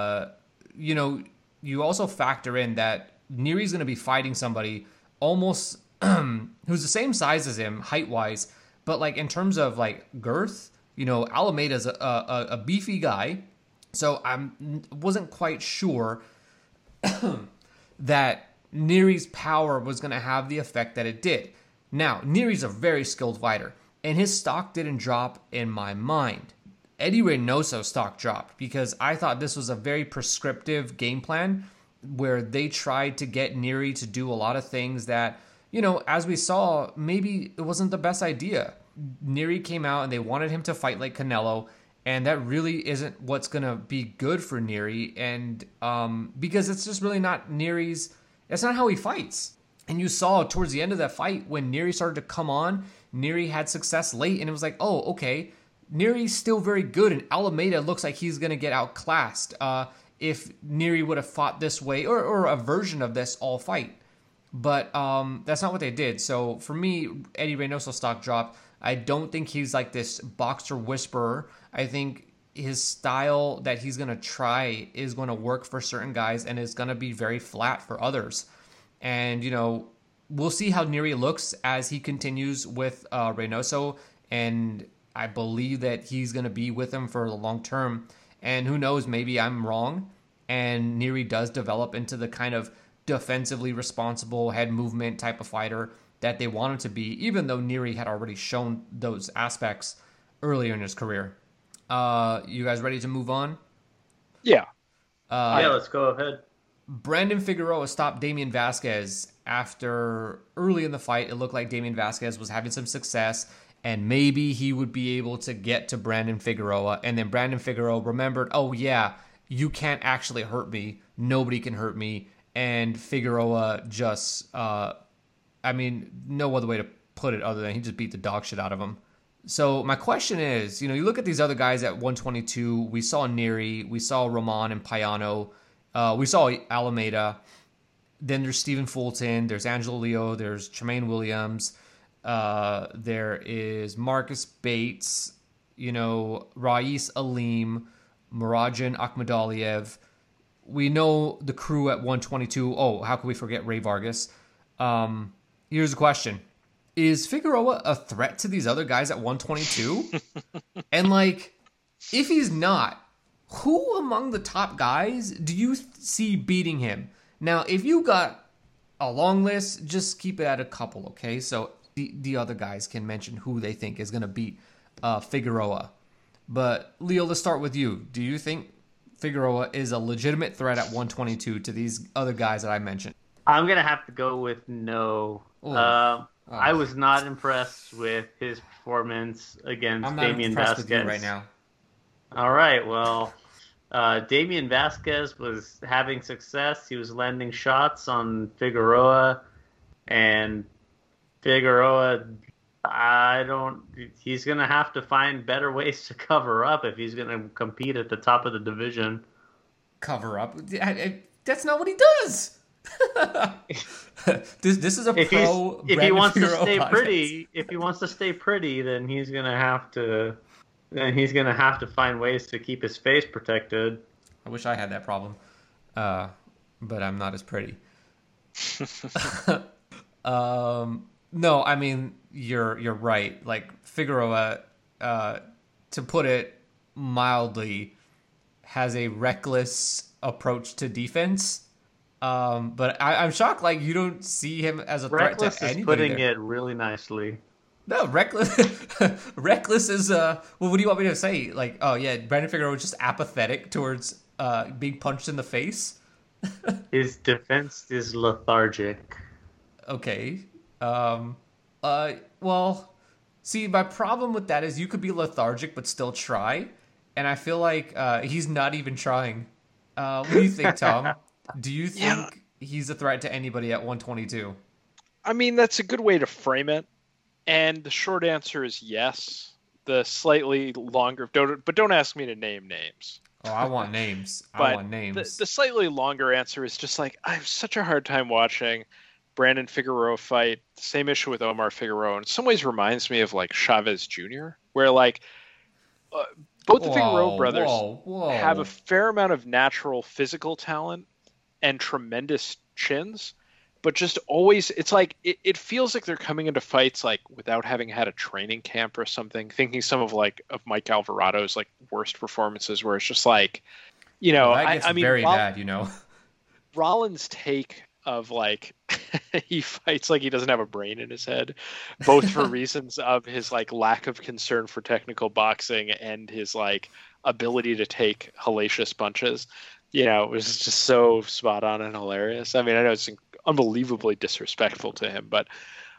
you also factor in that Nery's going to be fighting somebody almost who's the same size as him height-wise, but like in terms of like girth, Alameda's a beefy guy, so I wasn't quite sure that Nery's power was going to have the effect that it did. Now, Nery's a very skilled fighter, and his stock didn't drop in my mind. Eddie Reynoso's stock dropped because I thought this was a very prescriptive game plan where they tried to get Nery to do a lot of things that, as we saw, maybe it wasn't the best idea. Nery came out and they wanted him to fight like Canelo, and that really isn't what's going to be good for Nery, and because it's just really not that's not how he fights. And you saw towards the end of that fight when Nery started to come on, Nery had success late, and it was like, oh, okay, Nery's still very good, and Alameda looks like he's going to get outclassed if Nery would have fought this way, or a version of this all fight. But that's not what they did. So for me, Eddie Reynoso stock dropped. I don't think he's like this boxer whisperer. I think his style that he's going to try is going to work for certain guys and is going to be very flat for others. And, we'll see how Nery looks as he continues with Reynoso. And I believe that he's going to be with him for the long term. And who knows, maybe I'm wrong. And Nery does develop into the kind of defensively responsible head movement type of fighter that they want him to be, even though Nery had already shown those aspects earlier in his career. You guys ready to move on?
Yeah.
Let's go ahead.
Brandon Figueroa stopped Damian Vasquez after early in the fight. It looked like Damian Vasquez was having some success, and maybe he would be able to get to Brandon Figueroa. And then Brandon Figueroa remembered, oh yeah, you can't actually hurt me. Nobody can hurt me. And Figueroa just, no other way to put it other than he just beat the dog shit out of him. So my question is, you look at these other guys at 122. We saw Neary, we saw Roman and Payano, we saw Alameda. Then there's Stephen Fulton, there's Angelo Leo, there's Tremaine Williams, there is Marcus Bates, Rais Alim, Murajan Akhmadaliev. We know the crew at 122. Oh, how could we forget Ray Vargas? Here's the question. Is Figueroa a threat to these other guys at 122? And, if he's not, who among the top guys do you see beating him? Now, if you got a long list, just keep it at a couple, okay? So the other guys can mention who they think is going to beat Figueroa. But, Leo, let's start with you. Do you think Figueroa is a legitimate threat at 122 to these other guys that I mentioned?
I'm going to have to go with no. I was not impressed with his performance against Damian Vasquez.
With you right now.
All right, well, Damian Vasquez was having success. He was landing shots on Figueroa, and Figueroa, he's going to have to find better ways to cover up if he's going to compete at the top of the division.
Cover up? That's not what he does. This is a
if
pro.
If he wants to stay
podcast.
pretty, then he's gonna have to. Then he's gonna have to find ways to keep his face protected.
I wish I had that problem, but I'm not as pretty. No, I mean you're right. Figueroa, to put it mildly, has a reckless approach to defense. But I'm shocked. You don't see him as a threat to anybody.
Reckless is putting it really nicely.
No, reckless. Reckless is well. What do you want me to say? Oh yeah, Brandon Figueroa was just apathetic towards being punched in the face.
His defense is lethargic.
Okay. Well, see, my problem with that is you could be lethargic but still try, and I feel like he's not even trying. What do you think, Tom? Do you think he's a threat to anybody at 122?
I mean, that's a good way to frame it. And the short answer is yes. The slightly longer, but don't ask me to name names.
Oh, I want names.
The slightly longer answer is just I have such a hard time watching Brandon Figueroa fight. The same issue with Omar Figueroa. In some ways reminds me of Chavez Jr., where both the Figueroa brothers have a fair amount of natural physical talent and tremendous chins, but just always it feels like they're coming into fights without having had a training camp or something. Thinking some of Mike Alvarado's worst performances, where it's just
that gets very bad.
Rollins' take of he fights like he doesn't have a brain in his head, both for reasons of his lack of concern for technical boxing and his ability to take hellacious punches. It was just so spot on and hilarious. I mean, I know it's unbelievably disrespectful to him, but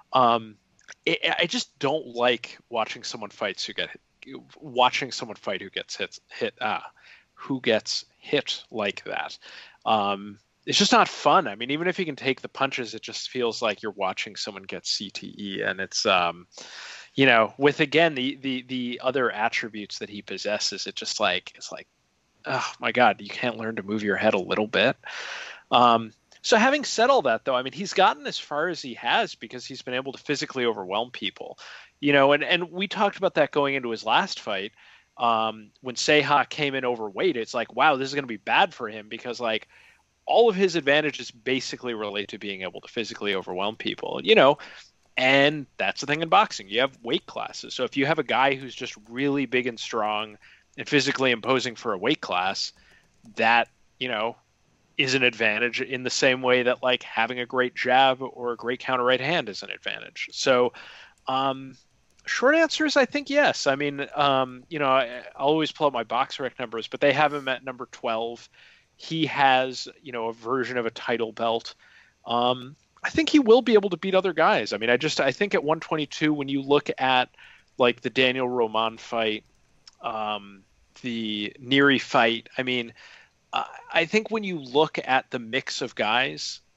I just don't like watching someone fight who gets hit like that. It's just not fun. I mean, even if you can take the punches, it just feels like you're watching someone get CTE, and it's with again the other attributes that he possesses, it just oh my God, you can't learn to move your head a little bit. So having said all that, though, I mean, he's gotten as far as he has because he's been able to physically overwhelm people, and we talked about that going into his last fight. When Ceja came in overweight, it's wow, this is going to be bad for him because all of his advantages basically relate to being able to physically overwhelm people, and that's the thing in boxing. You have weight classes. So if you have a guy who's just really big and strong and physically imposing for a weight class, that, is an advantage in the same way that having a great jab or a great counter right hand is an advantage. So, short answer is I think yes. I mean, I always pull up my BoxRec numbers, but they have him at number 12. He has, a version of a title belt. I think he will be able to beat other guys. I mean, I think at 122, when you look at the Daniel Roman fight, the Neary fight, I mean, I think when you look at the mix of guys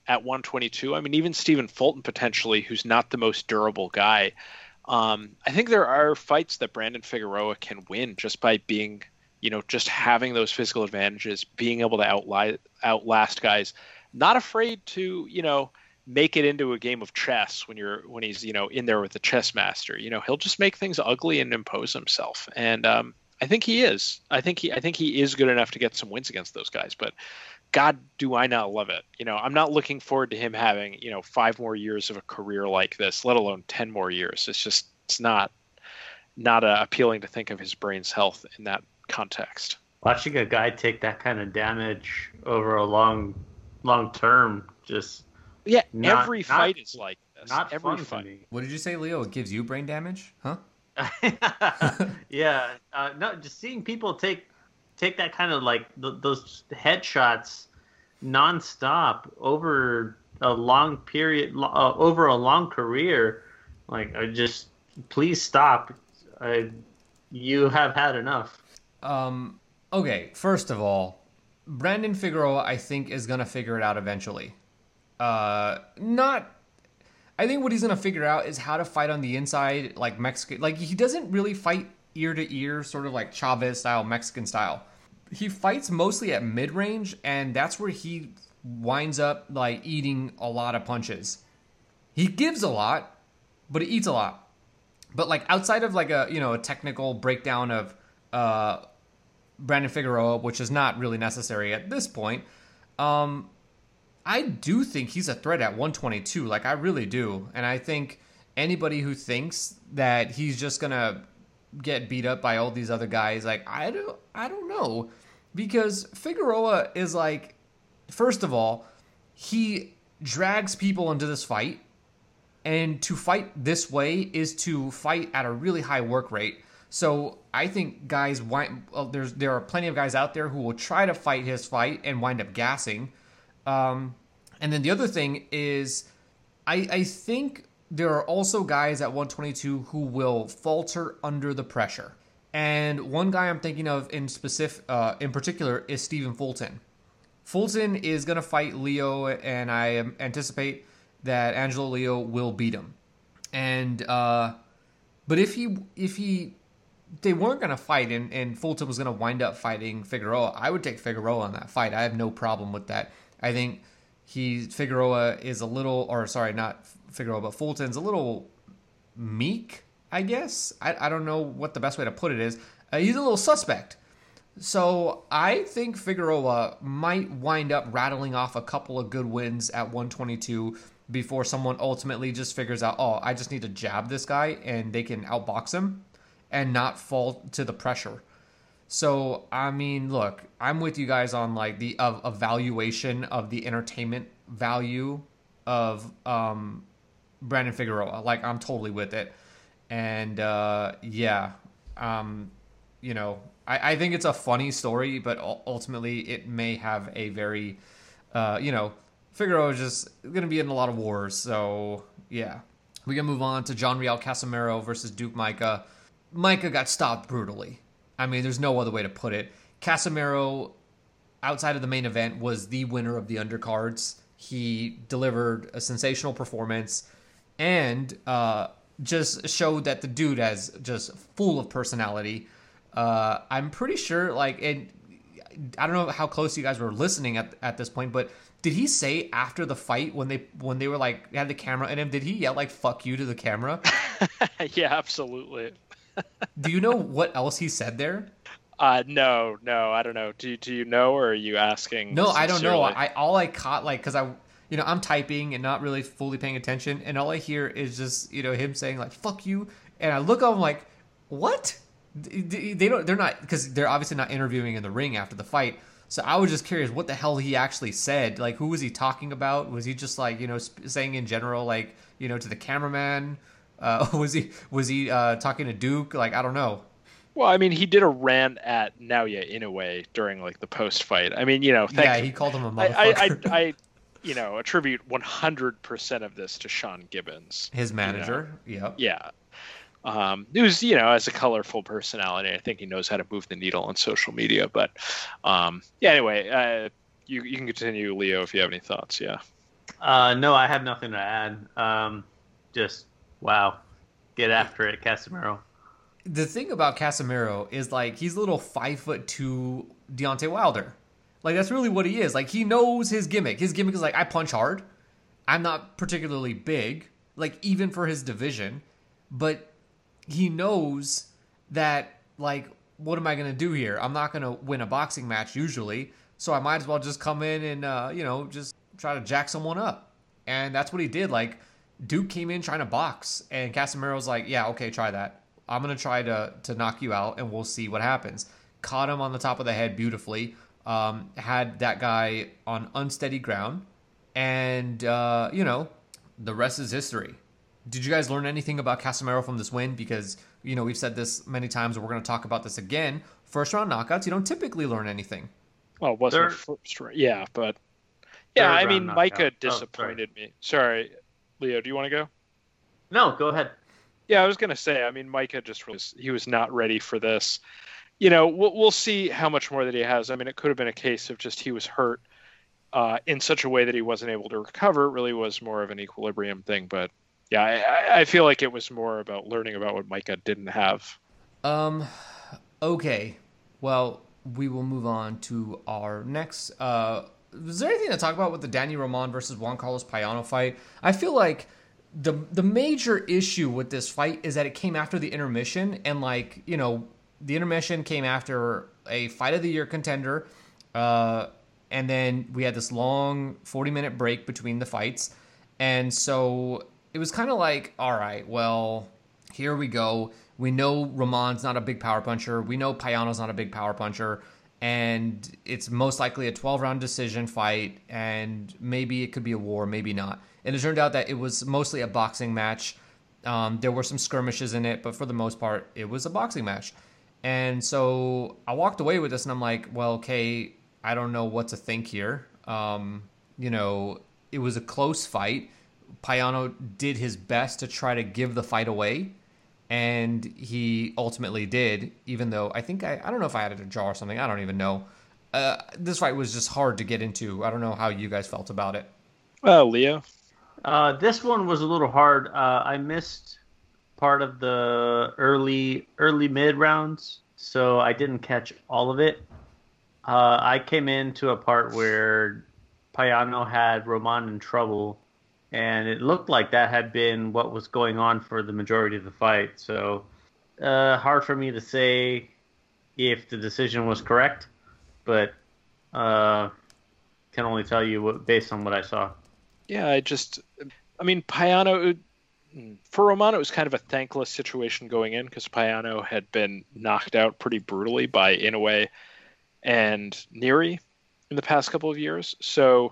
at 122. I mean, even Stephen Fulton potentially, who's not the most durable guy. I think there are fights that Brandon Figueroa can win just by being, just having those physical advantages, being able to outlast guys, not afraid to, make it into a game of chess when he's, in there with the chess master. He'll just make things ugly and impose himself. And I think he is. I think he is good enough to get some wins against those guys, but God, do I not love it. I'm not looking forward to him having, 5 more years of a career like this, let alone 10 more years. It's not appealing to think of his brain's health in that context.
Watching a guy take that kind of damage over a long term, just
every fight is like this.
Not
every
fun
fight.
to me.
What did you say, Leo? It gives you brain damage, huh?
Yeah, no, just seeing people take that kind of like those headshots nonstop over a long period, over a long career. Like, please stop. You have had enough.
Okay, first of all, Brandon Figueroa, I think, is gonna figure it out eventually. I think what he's gonna figure out is how to fight on the inside, like Mexican. Like, he doesn't really fight ear to ear, sort of like Chavez style, Mexican style. He fights mostly at mid range, and that's where he winds up like eating a lot of punches. He gives a lot, but he eats a lot. But like outside of like a technical breakdown of Brandon Figueroa, which is not really necessary at this point, I do think he's a threat at 122. Like, I really do. And I think anybody who thinks that he's just gonna get beat up by all these other guys, like, I don't know. Because Figueroa is like, first of all, he drags people into this fight. And to fight this way is to fight at a really high work rate. So I think guys, there are plenty of guys out there who will try to fight his fight and wind up gassing. And then the other thing is, I think there are also guys at 122 who will falter under the pressure. And one guy I'm thinking of in particular is Stephen Fulton. Fulton is going to fight Leo, and I anticipate that Angelo Leo will beat him. And but if they weren't going to fight and Fulton was going to wind up fighting Figueroa, I would take Figueroa on that fight. I have no problem with that. I think Figueroa is a little, or sorry, not Figueroa, but Fulton's a little meek, I guess. I don't know what the best way to put it is. He's a little suspect. So I think Figueroa might wind up rattling off a couple of good wins at 122 before someone ultimately just figures out, oh, I just need to jab this guy and they can outbox him and not fall to the pressure. So, I mean, look, I'm with you guys on like the evaluation of the entertainment value of Brandon Figueroa. Like, I'm totally with it. And I think it's a funny story, but ultimately it may have a very, Figueroa is just going to be in a lot of wars. So, yeah. We can move on to John Riel Casimero versus Duke Micah. Micah got stopped brutally. I mean, there's no other way to put it. Casimero, outside of the main event, was the winner of the undercards. He delivered a sensational performance and just showed that the dude is just full of personality. I'm pretty sure, like, I don't know how close you guys were listening at this point, but did he say after the fight when they were like had the camera in him, did he yell like "fuck you" to the camera?
Yeah, absolutely.
Do you know what else he said there?
No, I don't know. Do you know, or are you asking?
No,
sincerely?
I don't know. All I caught, like, because I'm typing and not really fully paying attention, and all I hear is just him saying like "fuck you," and I look up, I'm like, what? They're not, because they're obviously not interviewing in the ring after the fight. So I was just curious what the hell he actually said. Like, who was he talking about? Was he just like saying in general, like to the cameraman? Was he talking to Duke? Like, I don't know.
Well, I mean, he did a rant at Naoya Inoue during like the post fight. I mean,
he called him a motherfucker.
I attribute 100% of this to Sean Gibbons,
his manager. Yep.
Yeah. Who's as a colorful personality. I think he knows how to move the needle on social media. But anyway, you can continue, Leo, if you have any thoughts. Yeah.
No, I have nothing to add. Just wow, get after it, Casemiro.
The thing about Casemiro is like he's a little 5'2" Deontay Wilder. Like that's really what he is. Like he knows his gimmick. His gimmick is like I punch hard. I'm not particularly big, like even for his division, but he knows that like what am I gonna do here? I'm not gonna win a boxing match usually, so I might as well just come in and just try to jack someone up. And that's what he did. Like Duke came in trying to box, and Casemiro's like, yeah, okay, try that. I'm gonna try to knock you out, and we'll see what happens. Caught him on the top of the head beautifully. Had that guy on unsteady ground, and the rest is history. Did you guys learn anything about Casemiro from this win? Because we've said this many times, and we're going to talk about this again. First round knockouts, you don't typically learn anything.
Well, it wasn't first round, yeah, but yeah, I mean, Micah disappointed me. Sorry, Leo, do you want to go?
No, go ahead.
Yeah, I was going to say, I mean, Micah he was not ready for this. We'll see how much more that he has. I mean, it could have been a case of just he was hurt in such a way that he wasn't able to recover. It really was more of an equilibrium thing. But yeah, I feel like it was more about learning about what Micah didn't have.
Okay. Well, we will move on to our next. Is there anything to talk about with the Danny Roman versus Juan Carlos Payano fight? I feel like the major issue with this fight is that it came after the intermission, and the intermission came after a fight of the year contender, and then we had this long 40-minute break between the fights, and so it was kind of like, all right, well, here we go. We know Roman's not a big power puncher. We know Payano's not a big power puncher, and it's most likely a 12-round decision fight, and maybe it could be a war, maybe not. And it turned out that it was mostly a boxing match. There were some skirmishes in it, but for the most part, it was a boxing match. And so I walked away with this, and I'm like, well, okay, I don't know what to think here. It was a close fight. Payano did his best to try to give the fight away, and he ultimately did, even though I think I don't know if I had it a draw or something. I don't even know. This fight was just hard to get into. I don't know how you guys felt about it.
Leo?
This one was a little hard. I missed part of the early mid rounds, so I didn't catch all of it. I came into a part where Payano had Roman in trouble, and it looked like that had been what was going on for the majority of the fight. So hard for me to say if the decision was correct, but can only tell you based on what I saw.
Yeah, I mean, Payano, for Roman, it was kind of a thankless situation going in because Payano had been knocked out pretty brutally by Inoue and Neary in the past couple of years. So,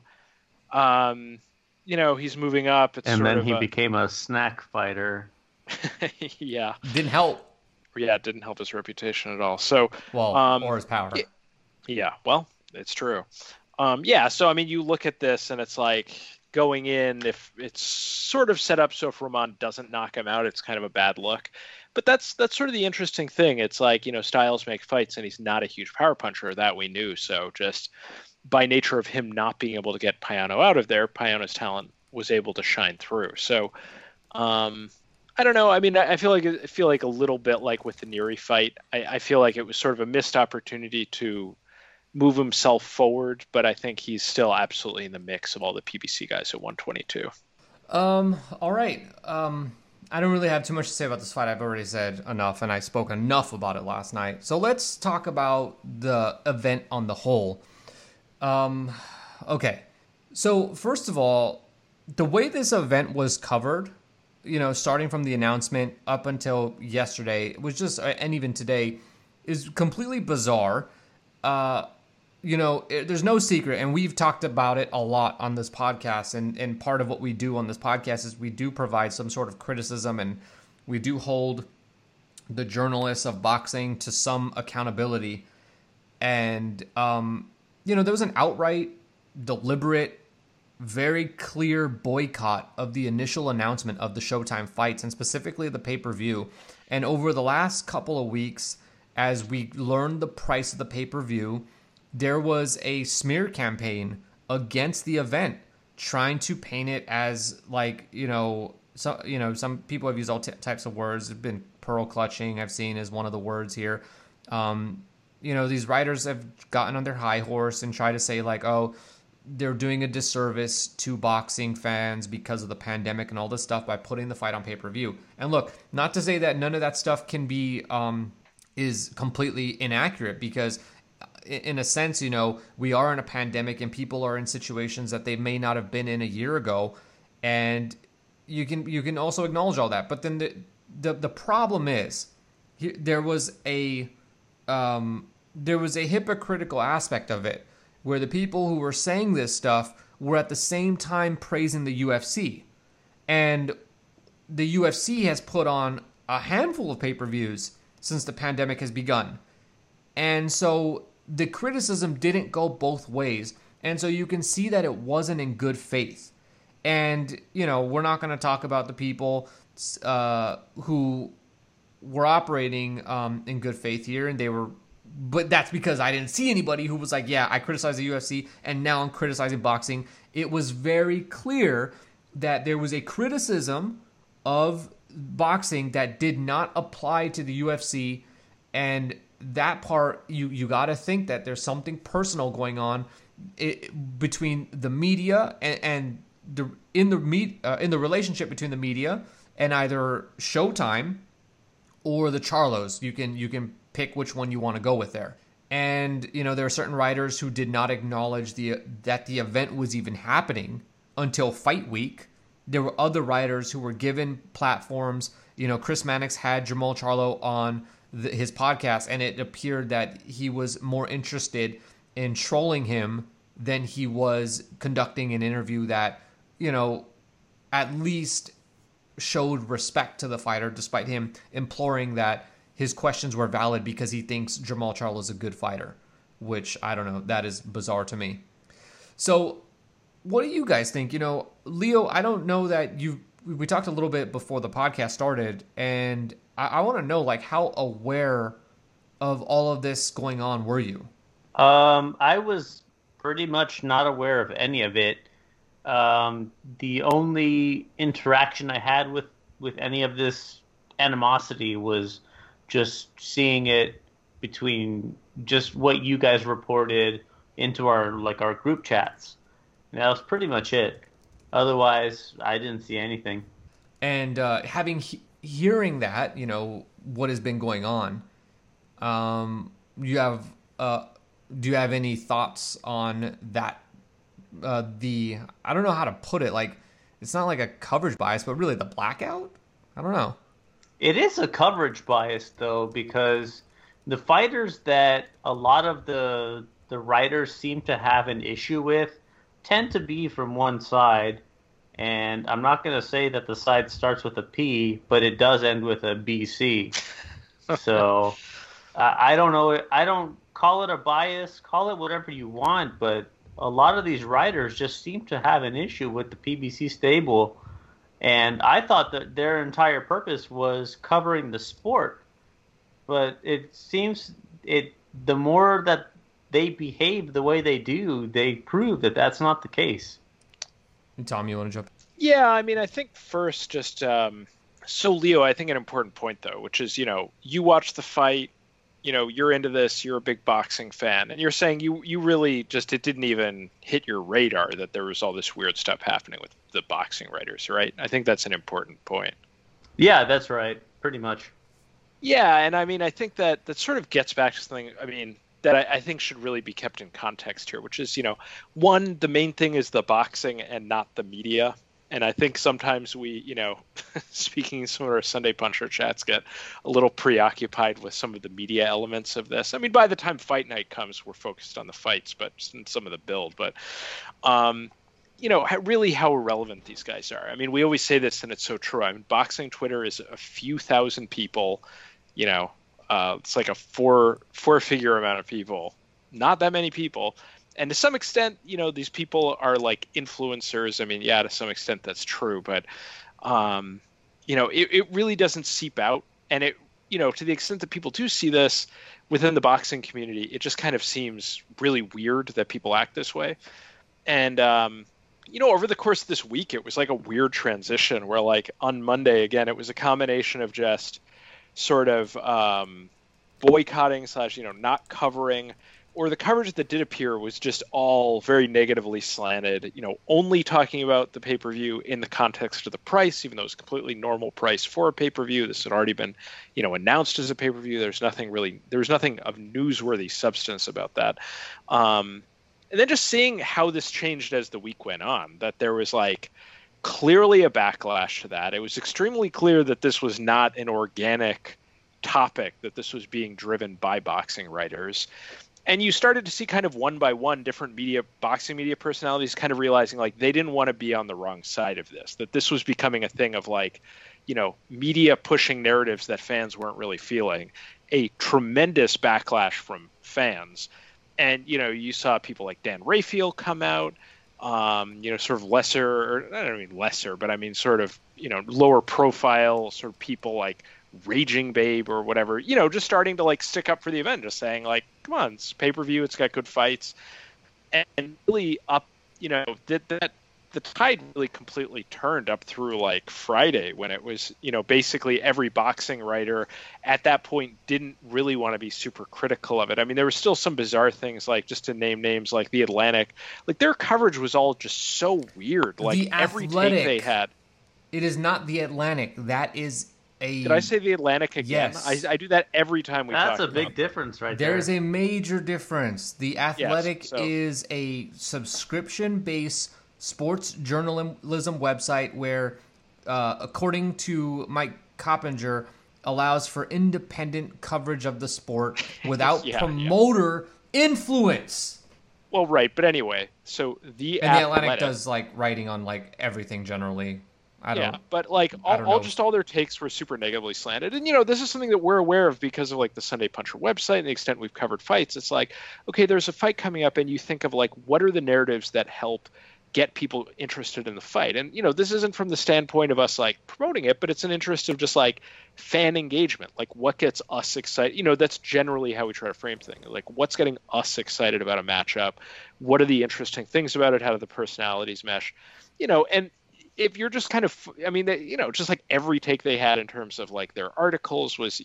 he's moving up.
And then he became a snack fighter.
Yeah.
Didn't help.
Yeah, it didn't help his reputation at all. So,
or his power.
Yeah, well, it's true. So, I mean, you look at this and it's like, going in, if it's sort of set up so if Roman doesn't knock him out, it's kind of a bad look. But that's sort of the interesting thing. It's like, styles make fights, and he's not a huge power puncher, that we knew. So just by nature of him not being able to get Payano out of there, Payano's talent was able to shine through. So I don't know. I mean, I feel like a little bit like with the Neary fight. I feel like it was sort of a missed opportunity to move himself forward, but I think he's still absolutely in the mix of all the PBC guys at 122.
All right. I don't really have too much to say about this fight. I've already said enough, and I spoke enough about it last night. So let's talk about the event on the whole. Okay. So first of all, the way this event was covered, starting from the announcement up until yesterday, it was just, and even today, is completely bizarre. There's no secret, and we've talked about it a lot on this podcast, and part of what we do on this podcast is we do provide some sort of criticism, and we do hold the journalists of boxing to some accountability. And, there was an outright, deliberate, very clear boycott of the initial announcement of the Showtime fights, and specifically the pay-per-view. And over the last couple of weeks, as we learned the price of the pay-per-view, there was a smear campaign against the event trying to paint it as like, some people have used all types of words. There's been pearl clutching, I've seen, as one of the words here. These writers have gotten on their high horse and try to say like, oh, they're doing a disservice to boxing fans because of the pandemic and all this stuff by putting the fight on pay-per-view. And look, not to say that none of that stuff can be is completely inaccurate, because in a sense, we are in a pandemic and people are in situations that they may not have been in a year ago, and you can also acknowledge all that. But then the problem is there was a hypocritical aspect of it, where the people who were saying this stuff were at the same time praising the UFC. And the UFC has put on a handful of pay-per-views since the pandemic has begun. And so the criticism didn't go both ways. And so you can see that it wasn't in good faith. And, we're not going to talk about the people who were operating in good faith here, and but that's because I didn't see anybody who was like, yeah, I criticized the UFC and now I'm criticizing boxing. It was very clear that there was a criticism of boxing that did not apply to the UFC, and that part, you got to think that there's something personal going on between the media and in the relationship between the media and either Showtime or the Charlos. You can pick which one you want to go with there. And there are certain writers who did not acknowledge that the event was even happening until fight week. There were other writers who were given platforms. Chris Mannix had Jermall Charlo on his podcast, and it appeared that he was more interested in trolling him than he was conducting an interview that, at least showed respect to the fighter, despite him imploring that his questions were valid because he thinks Jermall Charlo is a good fighter, which, I don't know, that is bizarre to me. So what do you guys think? Leo, I don't know that we talked a little bit before the podcast started, and I want to know, like, how aware of all of this going on were you?
I was pretty much not aware of any of it. The only interaction I had with any of this animosity was just seeing it between just what you guys reported into our group chats. And that was pretty much it. Otherwise, I didn't see anything.
And hearing that, what has been going on, do you have any thoughts on that? I don't know how to put it. Like, it's not like a coverage bias, but really the blackout? I don't know.
It is a coverage bias, though, because the fighters that a lot of the writers seem to have an issue with tend to be from one side. And I'm not going to say that the side starts with a P, but it does end with a BC. So I don't know. I don't call it a bias. Call it whatever you want. But a lot of these writers just seem to have an issue with the PBC stable. And I thought that their entire purpose was covering the sport. But it seems the more that they behave the way they do, they prove that that's not the case.
Tom, you want to jump?
Yeah, I mean, I think first just so Leo, I think an important point though, which is, you watch the fight, you're into this, you're a big boxing fan, and you're saying you really just, it didn't even hit your radar that there was all this weird stuff happening with the boxing writers, right? I think that's an important point.
Yeah, that's right. Pretty much.
Yeah, and I mean, I think that sort of gets back to something, I mean, that I think should really be kept in context here, which is, one, the main thing is the boxing and not the media. And I think sometimes we, speaking in some of our Sunday Puncher chats, get a little preoccupied with some of the media elements of this. I mean, by the time fight night comes, we're focused on the fights, but some of the build. But, really how irrelevant these guys are. I mean, we always say this, and it's so true. I mean, boxing Twitter is a few thousand people, it's like a four-figure amount of people, not that many people. And to some extent, these people are like influencers. I mean, yeah, to some extent that's true, but, it really doesn't seep out. And it, to the extent that people do see this within the boxing community, it just kind of seems really weird that people act this way. And, over the course of this week, it was like a weird transition where, like, on Monday, again, it was a combination of just sort of boycotting slash, not covering, or the coverage that did appear was just all very negatively slanted, only talking about the pay-per-view in the context of the price, even though it's a completely normal price for a pay-per-view. This had already been, announced as a pay-per-view. There was nothing of newsworthy substance about that. And then just seeing how this changed as the week went on, that there was like clearly a backlash to that. It was extremely clear that this was not an organic topic, that this was being driven by boxing writers. And you started to see kind of one by one different boxing media personalities kind of realizing like they didn't want to be on the wrong side of this, that this was becoming a thing of like, media pushing narratives that fans weren't really feeling, a tremendous backlash from fans. And, you saw people like Dan Raphael come out, sort of lesser, or I don't mean lesser, but I mean sort of, lower profile sort of people like Raging Babe or whatever, just starting to like stick up for the event, just saying like, come on, it's pay-per-view, it's got good fights. And really up, that the tide really completely turned up through like Friday when it was, basically every boxing writer at that point didn't really want to be super critical of it. I mean, there were still some bizarre things, like just to name names, like The Atlantic, like their coverage was all just so weird. Like every take they had.
It is not The Atlantic. That is
Did I say The Atlantic again?
Yes.
I do that every time we talk.
That's a big difference right there.
There is a major difference. The Athletic is a subscription-based sports journalism website where, according to Mike Coppinger, allows for independent coverage of the sport without promoter influence.
Well, right, but anyway, so the
Atlantic does like writing on like everything generally.
But like all their takes were super negatively slanted, and this is something that we're aware of because of like the Sunday Puncher website and the extent we've covered fights. It's like, okay, there's a fight coming up, and you think of like what are the narratives that help get people interested in the fight, and this isn't from the standpoint of us like promoting it, but it's an interest of just like fan engagement, like what gets us excited. That's generally how we try to frame things, like what's getting us excited about a matchup, what are the interesting things about it, how do the personalities mesh, and if you're just kind of, I mean, just like every take they had in terms of like their articles was,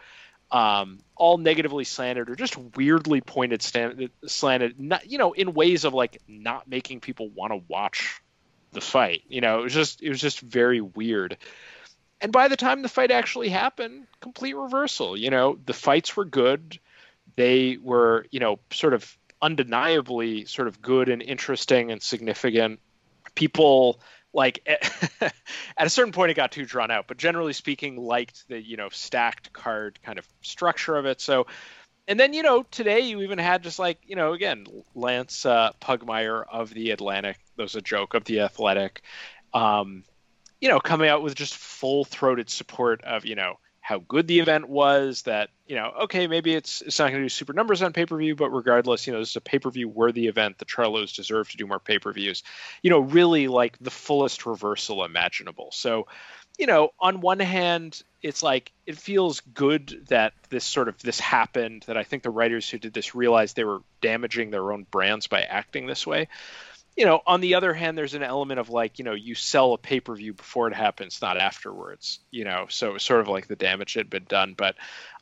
all negatively slanted or just weirdly pointed slanted, not, in ways of like not making people want to watch the fight. It was just very weird. And by the time the fight actually happened, complete reversal. The fights were good. They were, sort of undeniably sort of good and interesting and significant. People, like at a certain point it got too drawn out, but generally speaking liked the stacked card kind of structure of it. So, and then today you even had just like again Lance Pugmire of The Atlantic, that was a joke, of The Athletic, coming out with just full-throated support of how good the event was, that okay, maybe it's not going to do super numbers on pay-per-view, but regardless, this is a pay-per-view worthy event. The Charlos deserve to do more pay-per-views. Really like the fullest reversal imaginable. So, on one hand, it's like it feels good that this happened, that I think the writers who did this realized they were damaging their own brands by acting this way. On the other hand, there's an element of like, you sell a pay-per-view before it happens, not afterwards, so it was sort of like the damage had been done. But,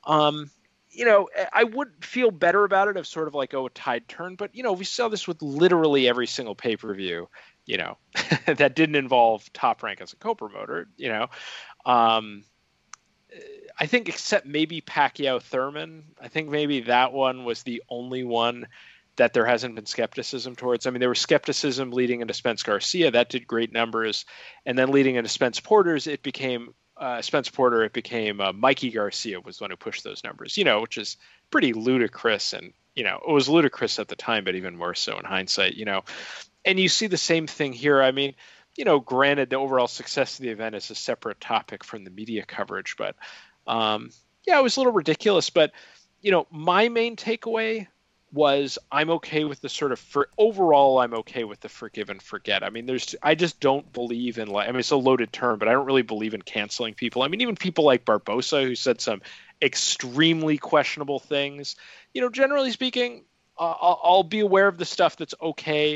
I would feel better about it if sort of like, a tide turned. But, we saw this with literally every single pay-per-view, that didn't involve Top Rank as a co-promoter, I think except maybe Pacquiao Thurman, I think maybe that one was the only one that there hasn't been skepticism towards. I mean, there was skepticism leading into Spence Garcia. That did great numbers. And then leading into Spence Porter's, it became Mikey Garcia was the one who pushed those numbers, which is pretty ludicrous. And, it was ludicrous at the time, but even more so in hindsight, And you see the same thing here. I mean, granted, the overall success of the event is a separate topic from the media coverage. But, it was a little ridiculous. But, my main takeaway was I'm okay with the sort of overall I'm okay with the forgive and forget. I mean, I just don't believe in, I mean, it's a loaded term, but I don't really believe in canceling people. I mean, even people like Barbosa, who said some extremely questionable things, generally speaking, I'll be aware of the stuff that's okay.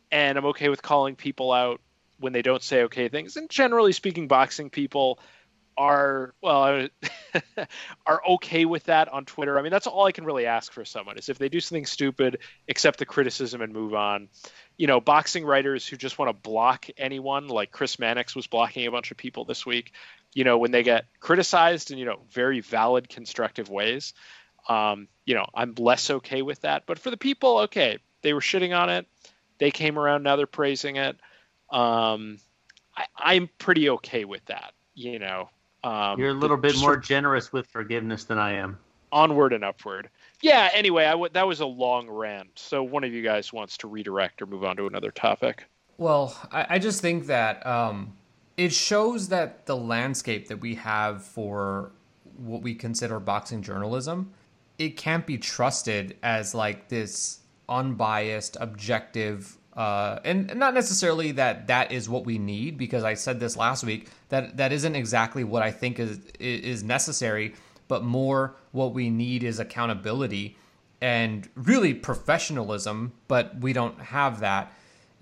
and I'm okay with calling people out when they don't say okay things. And generally speaking, boxing people are are okay with that on Twitter. I mean, that's all I can really ask for someone is if they do something stupid, accept the criticism and move on. Boxing writers who just want to block anyone, like Chris Mannix was blocking a bunch of people this week, when they get criticized in, very valid, constructive ways, I'm less okay with that. But for the people, okay, they were shitting on it. They came around. Now they're praising it. I'm pretty okay with that,
You're a little bit more generous with forgiveness than I am.
Onward and upward. Yeah, anyway, that was a long rant. So one of you guys wants to redirect or move on to another topic.
Well, I just think that it shows that the landscape that we have for what we consider boxing journalism, it can't be trusted as like this unbiased, objective, and not necessarily that is what we need, because I said this last week, that isn't exactly what I think is necessary, but more what we need is accountability and really professionalism, but we don't have that.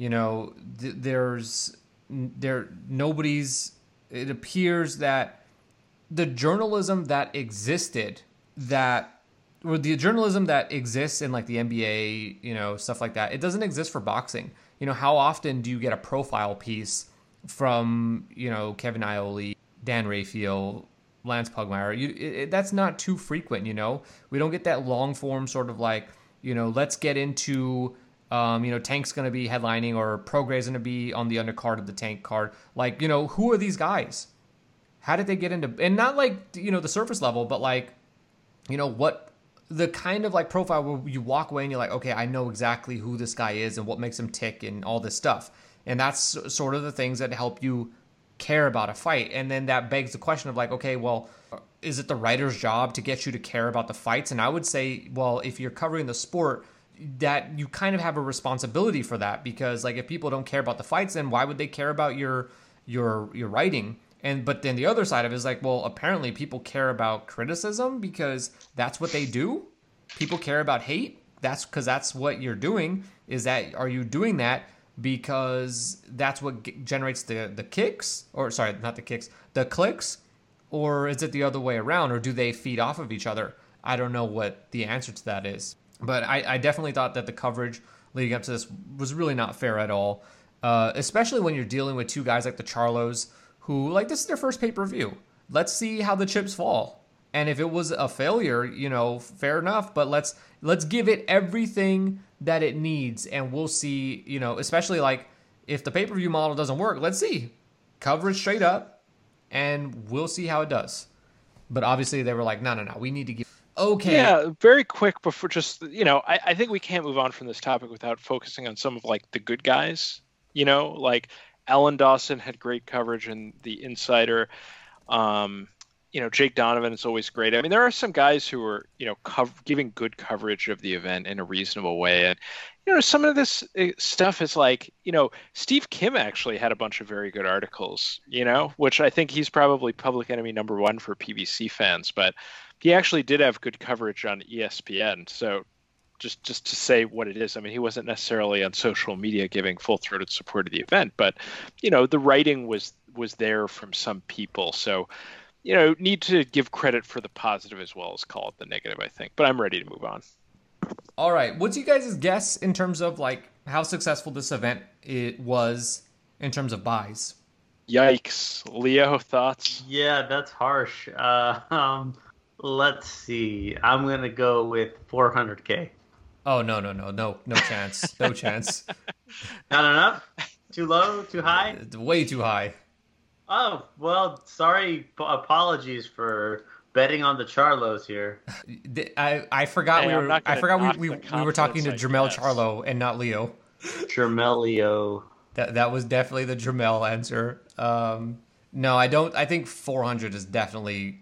It appears that the journalism that existed the journalism that exists in like the NBA, stuff like that, it doesn't exist for boxing. How often do you get a profile piece from, Kevin Iole, Dan Raphael, Lance Pugmire? That's not too frequent, We don't get that long form sort of like, let's get into, Tank's going to be headlining or Prograis going to be on the undercard of the Tank card. Like, who are these guys? How did they get into, and not like, the surface level, but like, what the kind of like profile where you walk away and you're like, okay, I know exactly who this guy is and what makes him tick and all this stuff. And that's sort of the things that help you care about a fight. And then that begs the question of like, okay, well, is it the writer's job to get you to care about the fights? And I would say, well, if you're covering the sport, that you kind of have a responsibility for that, because like if people don't care about the fights, then why would they care about your writing? But then the other side of it is like, well, apparently people care about criticism because that's what they do. People care about hate. That's because that's what you're doing. Are you doing that because that's what generates the kicks? Or sorry, not the kicks, the clicks? Or is it the other way around? Or do they feed off of each other? I don't know what the answer to that is. But I definitely thought that the coverage leading up to this was really not fair at all. Especially when you're dealing with two guys like the Charlos, who, like, this is their first pay-per-view. Let's see how the chips fall. And if it was a failure, fair enough. But let's give it everything that it needs. And we'll see, especially, like, if the pay-per-view model doesn't work, let's see. Coverage straight up. And we'll see how it does. But obviously they were like, no, we need to give... Okay.
Yeah, very quick before just, I think we can't move on from this topic without focusing on some of, like, the good guys. Like... Alan Dawson had great coverage in The Insider. Jake Donovan is always great. I mean, there are some guys who are, giving good coverage of the event in a reasonable way. And, some of this stuff is like, Steve Kim actually had a bunch of very good articles, which I think he's probably public enemy number one for PBC fans. But he actually did have good coverage on ESPN. So just to say what it is, I mean, he wasn't necessarily on social media giving full-throated support of the event, but, the writing was there from some people. So, need to give credit for the positive as well as call it the negative, I think. But I'm ready to move on.
All right. What's you guys' guess in terms of, like, how successful this event it was in terms of buys?
Yikes. Leo, thoughts?
Yeah, that's harsh. Let's see. I'm going to go with 400K.
Oh, no chance. No chance.
Not enough? Too low? Too high?
Way too high.
Oh, well, sorry. Apologies for betting on the Charlos here.
I forgot we were talking to Jermel Charlo and not Leo.
Jermelio.
That was definitely the Jermel answer. No, I don't. I think 400 is definitely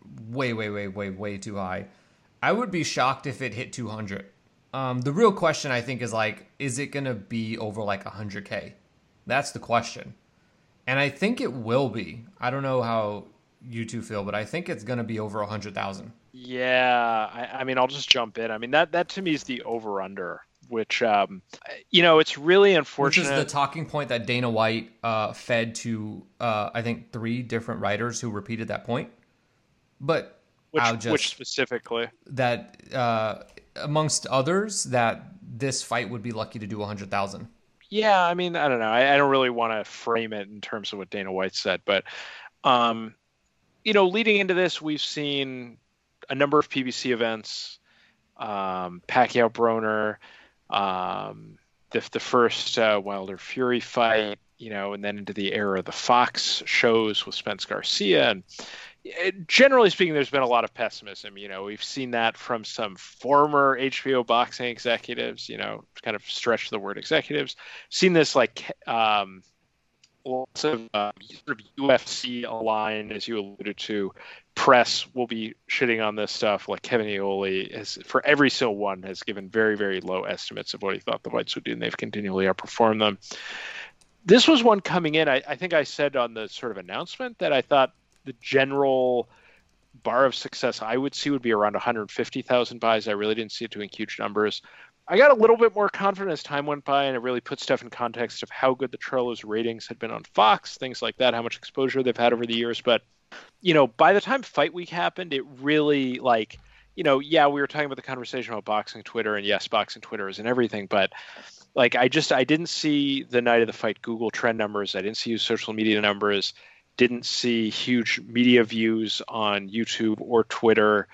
way too high. I would be shocked if it hit 200. The real question, I think, is like, is it going to be over like 100K? That's the question. And I think it will be. I don't know how you two feel, but I think it's going to be over 100,000.
Yeah. I mean, I'll just jump in. I mean, that to me is the over-under. which it's really
Which is
unfortunate.
the talking point that Dana White fed to, I think, 3 different writers who repeated that point. But
Which specifically?
That amongst others, that this fight would be lucky to do 100,000.
Yeah, I mean, I don't know. I don't really want to frame it in terms of what Dana White said, but leading into this, we've seen a number of PBC events, Pacquiao Broner, the first Wilder Fury fight, and then into the era of the Fox shows with Spence Garcia. And generally speaking, there's been a lot of pessimism. We've seen that from some former HBO boxing executives, kind of stretch the word executives. Seen this like lots of sort of UFC aligned, as you alluded to. Press will be shitting on this stuff. Like Kevin Iole has, for every single one, has given very, very low estimates of what he thought the fights would do, and they've continually outperformed them. This was one coming in. I think I said on the sort of announcement that I thought the general bar of success I would see would be around 150,000 buys. I really didn't see it doing huge numbers. I got a little bit more confident as time went by, and it really put stuff in context of how good the Charlo's ratings had been on Fox, things like that, how much exposure they've had over the years. But, by the time Fight Week happened, it really, we were talking about the conversation about boxing Twitter, and yes, boxing Twitter isn't everything, but I didn't see the night of the fight Google trend numbers. I didn't see social media numbers. Didn't see huge media views on YouTube or Twitter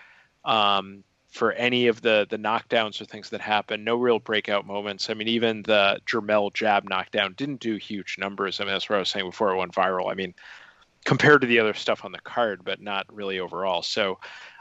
for any of the knockdowns or things that happened. No real breakout moments. I mean, even the Jermell jab knockdown didn't do huge numbers. I mean, that's what I was saying before it went viral. I mean, compared to the other stuff on the card, but not really overall. So,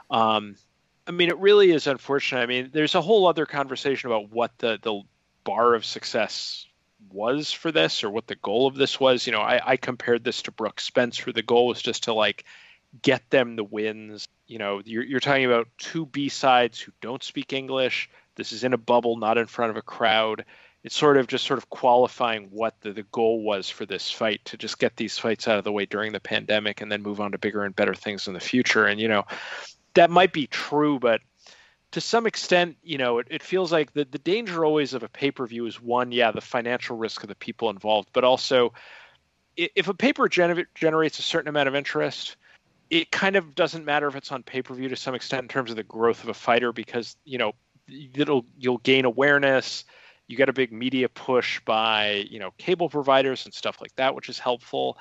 it really is unfortunate. I mean, there's a whole other conversation about what the bar of success was for this, or what the goal of this was. I compared this to Brooks Spence, where the goal was just to get them the wins. You're talking about 2 B-sides who don't speak English. This is in a bubble, not in front of a crowd. It's sort of qualifying what the goal was for this fight, to just get these fights out of the way during the pandemic and then move on to bigger and better things in the future. And, that might be true, but to some extent, it feels like the danger always of a pay-per-view is one, the financial risk of the people involved, but also if a pay-per generates a certain amount of interest, it kind of doesn't matter if it's on pay-per-view to some extent in terms of the growth of a fighter, because, you'll gain awareness. You get a big media push by, cable providers and stuff like that, which is helpful.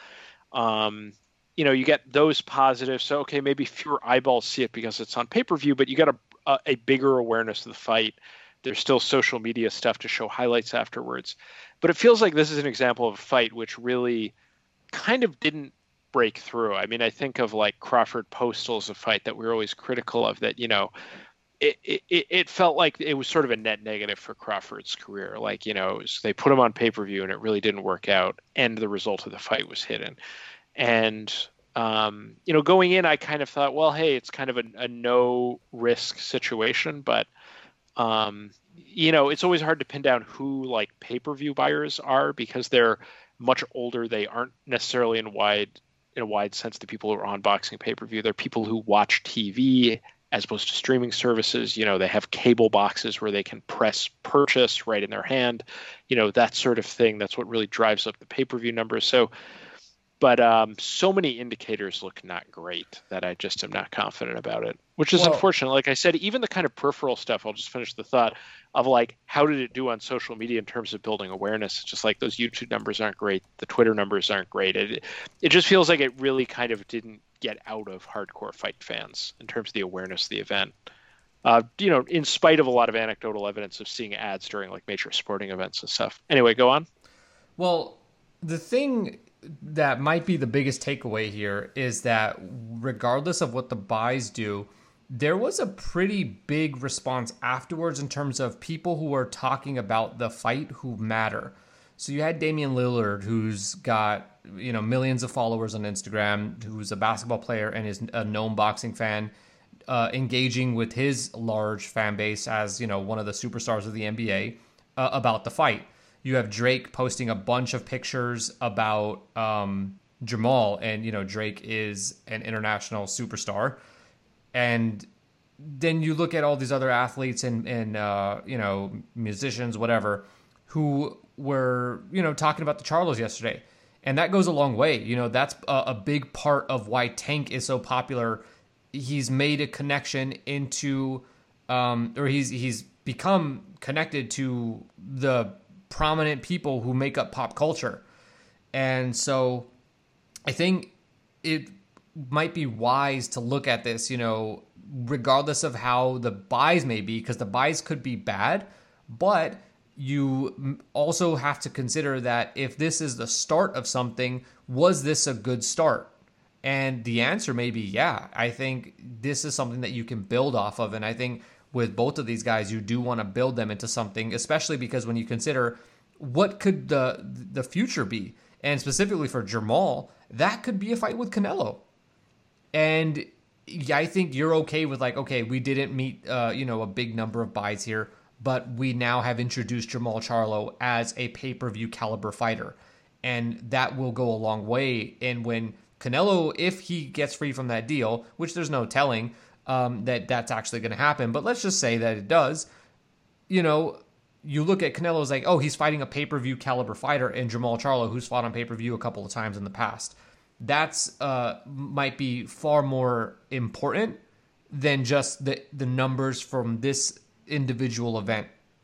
You get those positives. So, okay, maybe fewer eyeballs see it because it's on pay-per-view, but you got a bigger awareness of the fight. There's still social media stuff to show highlights afterwards. But it feels like this is an example of a fight which really kind of didn't break through. I mean, I think of Crawford Postal as a fight that we were always critical of, that, it felt like it was sort of a net negative for Crawford's career. They put him on pay-per-view and it really didn't work out, and the result of the fight was hidden. And going in, I kind of thought, well, hey, it's kind of a no risk situation, but it's always hard to pin down who pay-per-view buyers are, because they're much older. They aren't necessarily in a wide sense the people who are on boxing pay-per-view. They're people who watch TV as opposed to streaming services. They have cable boxes where they can press purchase right in their hand, that sort of thing. That's what really drives up the pay-per-view numbers. But so many indicators look not great that I just am not confident about it, which is unfortunate. Like I said, even the kind of peripheral stuff, I'll just finish the thought of how did it do on social media in terms of building awareness? It's just those YouTube numbers aren't great. The Twitter numbers aren't great. It just feels like it really kind of didn't get out of hardcore fight fans in terms of the awareness of the event. In spite of a lot of anecdotal evidence of seeing ads during major sporting events and stuff. Anyway, go on.
Well, the thing that might be the biggest takeaway here is that regardless of what the buys do, there was a pretty big response afterwards in terms of people who were talking about the fight who matter. So you had Damian Lillard, who's got millions of followers on Instagram, who's a basketball player and is a known boxing fan, engaging with his large fan base as one of the superstars of the NBA about the fight. You have Drake posting a bunch of pictures about Jamal, and Drake is an international superstar, and then you look at all these other athletes and musicians, whatever, who were, talking about the Charlos yesterday. And that goes a long way. That's a big part of why Tank is so popular. He's made a connection into, or he's become connected to the prominent people who make up pop culture. And so I think it might be wise to look at this, regardless of how the buys may be, because the buys could be bad, but you also have to consider that if this is the start of something, was this a good start? And the answer may be, yeah. I think this is something that you can build off of. And I think with both of these guys, you do want to build them into something, especially because when you consider what could the future be, and specifically for Jermall, that could be a fight with Canelo. And I think you're okay with okay, we didn't meet, a big number of buys here, but we now have introduced Jermall Charlo as a pay-per-view caliber fighter. And that will go a long way. And when Canelo, if he gets free from that deal, which there's no telling that's actually going to happen, but let's just say that it does, you look at Canelo's he's fighting a pay-per-view caliber fighter, and Jermall Charlo, who's fought on pay-per-view a couple of times in the past. That's might be far more important than just the numbers from this individual event.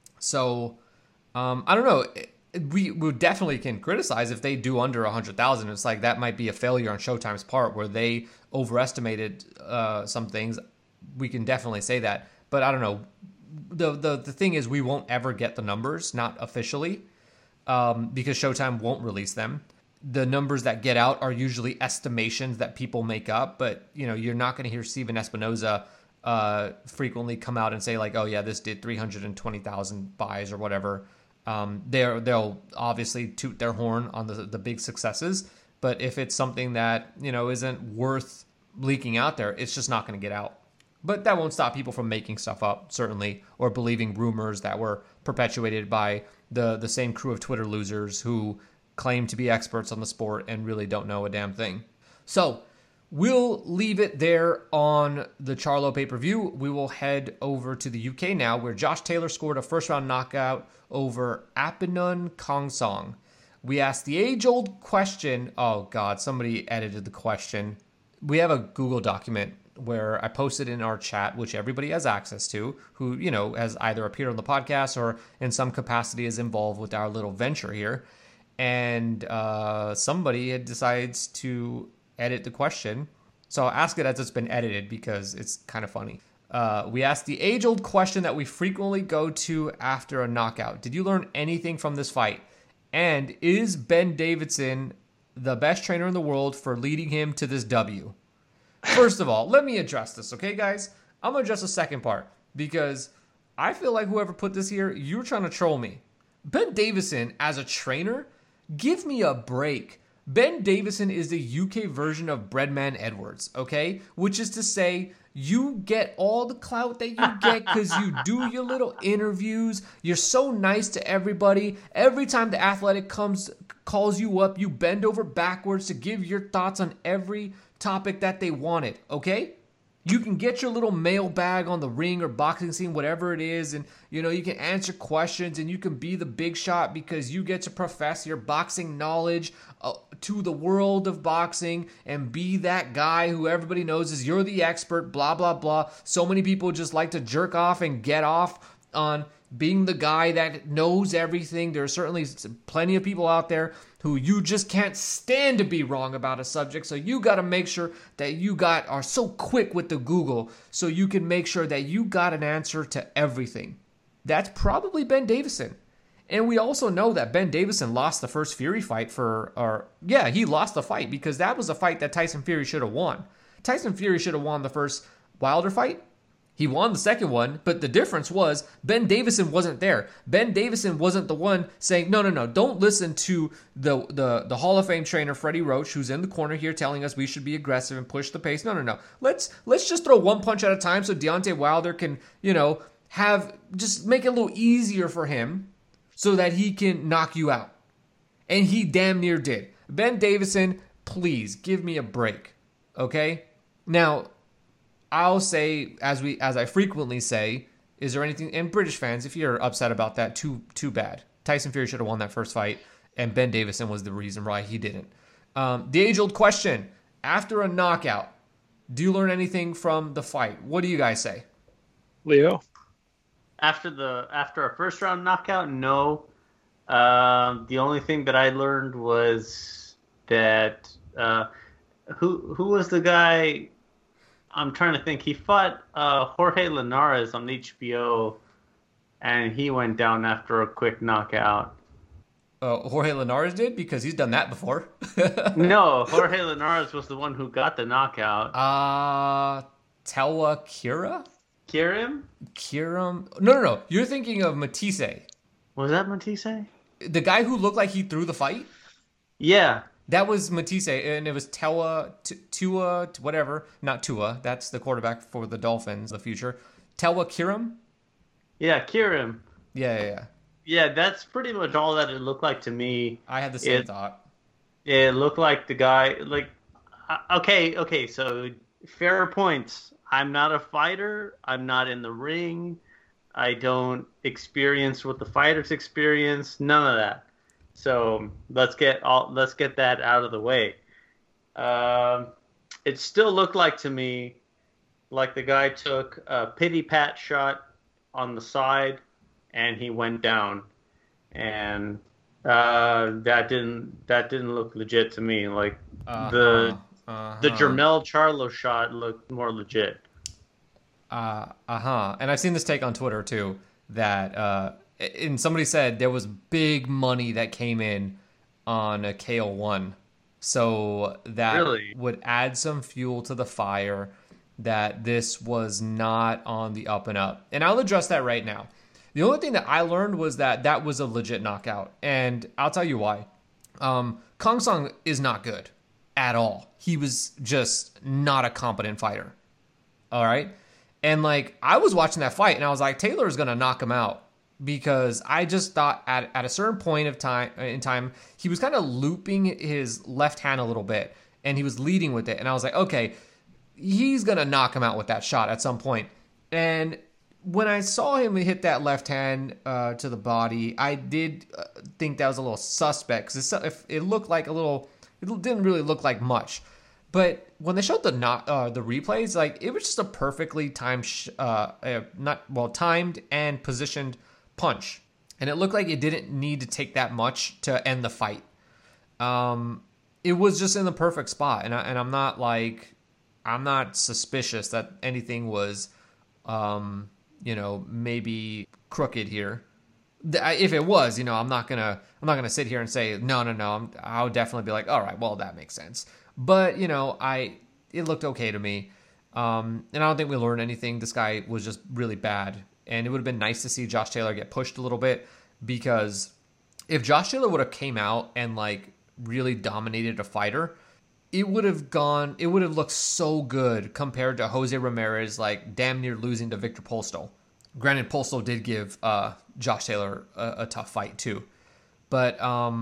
So I don't know. We definitely can criticize if they do under 100,000. It's that might be a failure on Showtime's part where they overestimated some things. We can definitely say that, but I don't know. The thing is, we won't ever get the numbers, not officially, because Showtime won't release them. The numbers that get out are usually estimations that people make up, but you're not going to hear Steven Espinoza frequently come out and say oh yeah, this did 320,000 buys or whatever. They'll obviously toot their horn on the big successes, but if it's something that isn't worth leaking out there, it's just not going to get out. But that won't stop people from making stuff up, certainly, or believing rumors that were perpetuated by the same crew of Twitter losers who claim to be experts on the sport and really don't know a damn thing. So we'll leave it there on the Charlo pay-per-view. We will head over to the UK now, where Josh Taylor scored a first-round knockout over Apinon Kongsong. We asked the age-old question. Oh, God, somebody edited the question. We have a Google document where I posted in our chat, which everybody has access to, who, has either appeared on the podcast or in some capacity is involved with our little venture here. And somebody decides to edit the question. So I'll ask it as it's been edited because it's kind of funny. We asked the age-old question that we frequently go to after a knockout. Did you learn anything from this fight? And is Ben Davison the best trainer in the world for leading him to this W? First of all, let me address this, okay, guys? I'm going to address the second part because I feel like whoever put this here, you're trying to troll me. Ben Davison, as a trainer, give me a break. Ben Davison is the UK version of Breadman Edwards, okay? Which is to say, you get all the clout that you get because you do your little interviews. You're so nice to everybody. Every time The Athletic calls you up, you bend over backwards to give your thoughts on every topic that they wanted, okay? You can get your little mailbag on the ring or boxing scene, whatever it is, and you can answer questions and you can be the big shot because you get to profess your boxing knowledge to the world of boxing and be that guy who everybody knows is you're the expert, blah, blah, blah. So many people just like to jerk off and get off on being the guy that knows everything. There are certainly plenty of people out there who you just can't stand to be wrong about a subject. So you got to make sure that you are so quick with the Google so you can make sure that you got an answer to everything. That's probably Ben Davison. And we also know that Ben Davison lost the first Fury fight he lost the fight because that was a fight that Tyson Fury should have won. Tyson Fury should have won the first Wilder fight. He won the second one, but the difference was Ben Davison wasn't there. Ben Davison wasn't the one saying, no, don't listen to the Hall of Fame trainer, Freddie Roach, who's in the corner here telling us we should be aggressive and push the pace. No. Let's just throw one punch at a time so Deontay Wilder can, just make it a little easier for him so that he can knock you out. And he damn near did. Ben Davison, please give me a break, okay? Now, I'll say, as I frequently say, is there anything? And British fans, if you're upset about that, too bad. Tyson Fury should have won that first fight, and Ben Davison was the reason why he didn't. The age-old question: after a knockout, do you learn anything from the fight? What do you guys say?
Leo?
After a first round knockout, no. The only thing that I learned was that who was the guy? I'm trying to think. He fought Jorge Linares on HBO, and he went down after a quick knockout.
Jorge Linares did, because he's done that before.
No, Jorge Linares was the one who got the knockout.
Tewa Kira?
Kirim?
Kiram? No. You're thinking of Matisse.
Was that Matisse?
The guy who looked like he threw the fight?
Yeah.
That was Matisse, and it was Tua, whatever. Not Tua. That's the quarterback for the Dolphins, the future. Tewa Kiram?
Yeah, Kirim.
Yeah.
Yeah, that's pretty much all that it looked like to me.
I had the same thought.
It looked like the guy, like, okay, so fair points. I'm not a fighter. I'm not in the ring. I don't experience what the fighters experience. None of that. So let's get that out of the way. It still looked like to me like the guy took a pity pat shot on the side and he went down, and that didn't look legit to me. Like the Jermell Charlo shot looked more legit.
And I've seen this take on Twitter too, that and somebody said there was big money that came in on a KO1, so that
Really?
would add some fuel to the fire that this was not on the up and up. And I'll address that right now. The only thing that I learned was that was a legit knockout, and I'll tell you why. Kang Sung is not good at all. He was just not a competent fighter. All right? And like, I was watching that fight and I was like, Taylor's going to knock him out, because I just thought at a certain point of time, he was kind of looping his left hand a little bit and he was leading with it. And I was like, okay, he's going to knock him out with that shot at some point. And when I saw him hit that left hand to the body, I did think that was a little suspect, because it looked like it didn't really look like much. But when they showed the replays, like, it was just a perfectly timed, timed and positioned punch, and it looked like it didn't need to take that much to end the fight. It was just in the perfect spot, and I'm not suspicious that anything was, maybe crooked here. If it was, I'm not gonna sit here and say no. I'll definitely be like, all right, well, that makes sense. But, it looked okay to me. And I don't think we learned anything. This guy was just really bad. And it would have been nice to see Josh Taylor get pushed a little bit, because if Josh Taylor would have came out and like really dominated a fighter, it would have looked so good compared to Jose Ramirez, like damn near losing to Victor Postol. Granted, Postol did give Josh Taylor a tough fight too. But,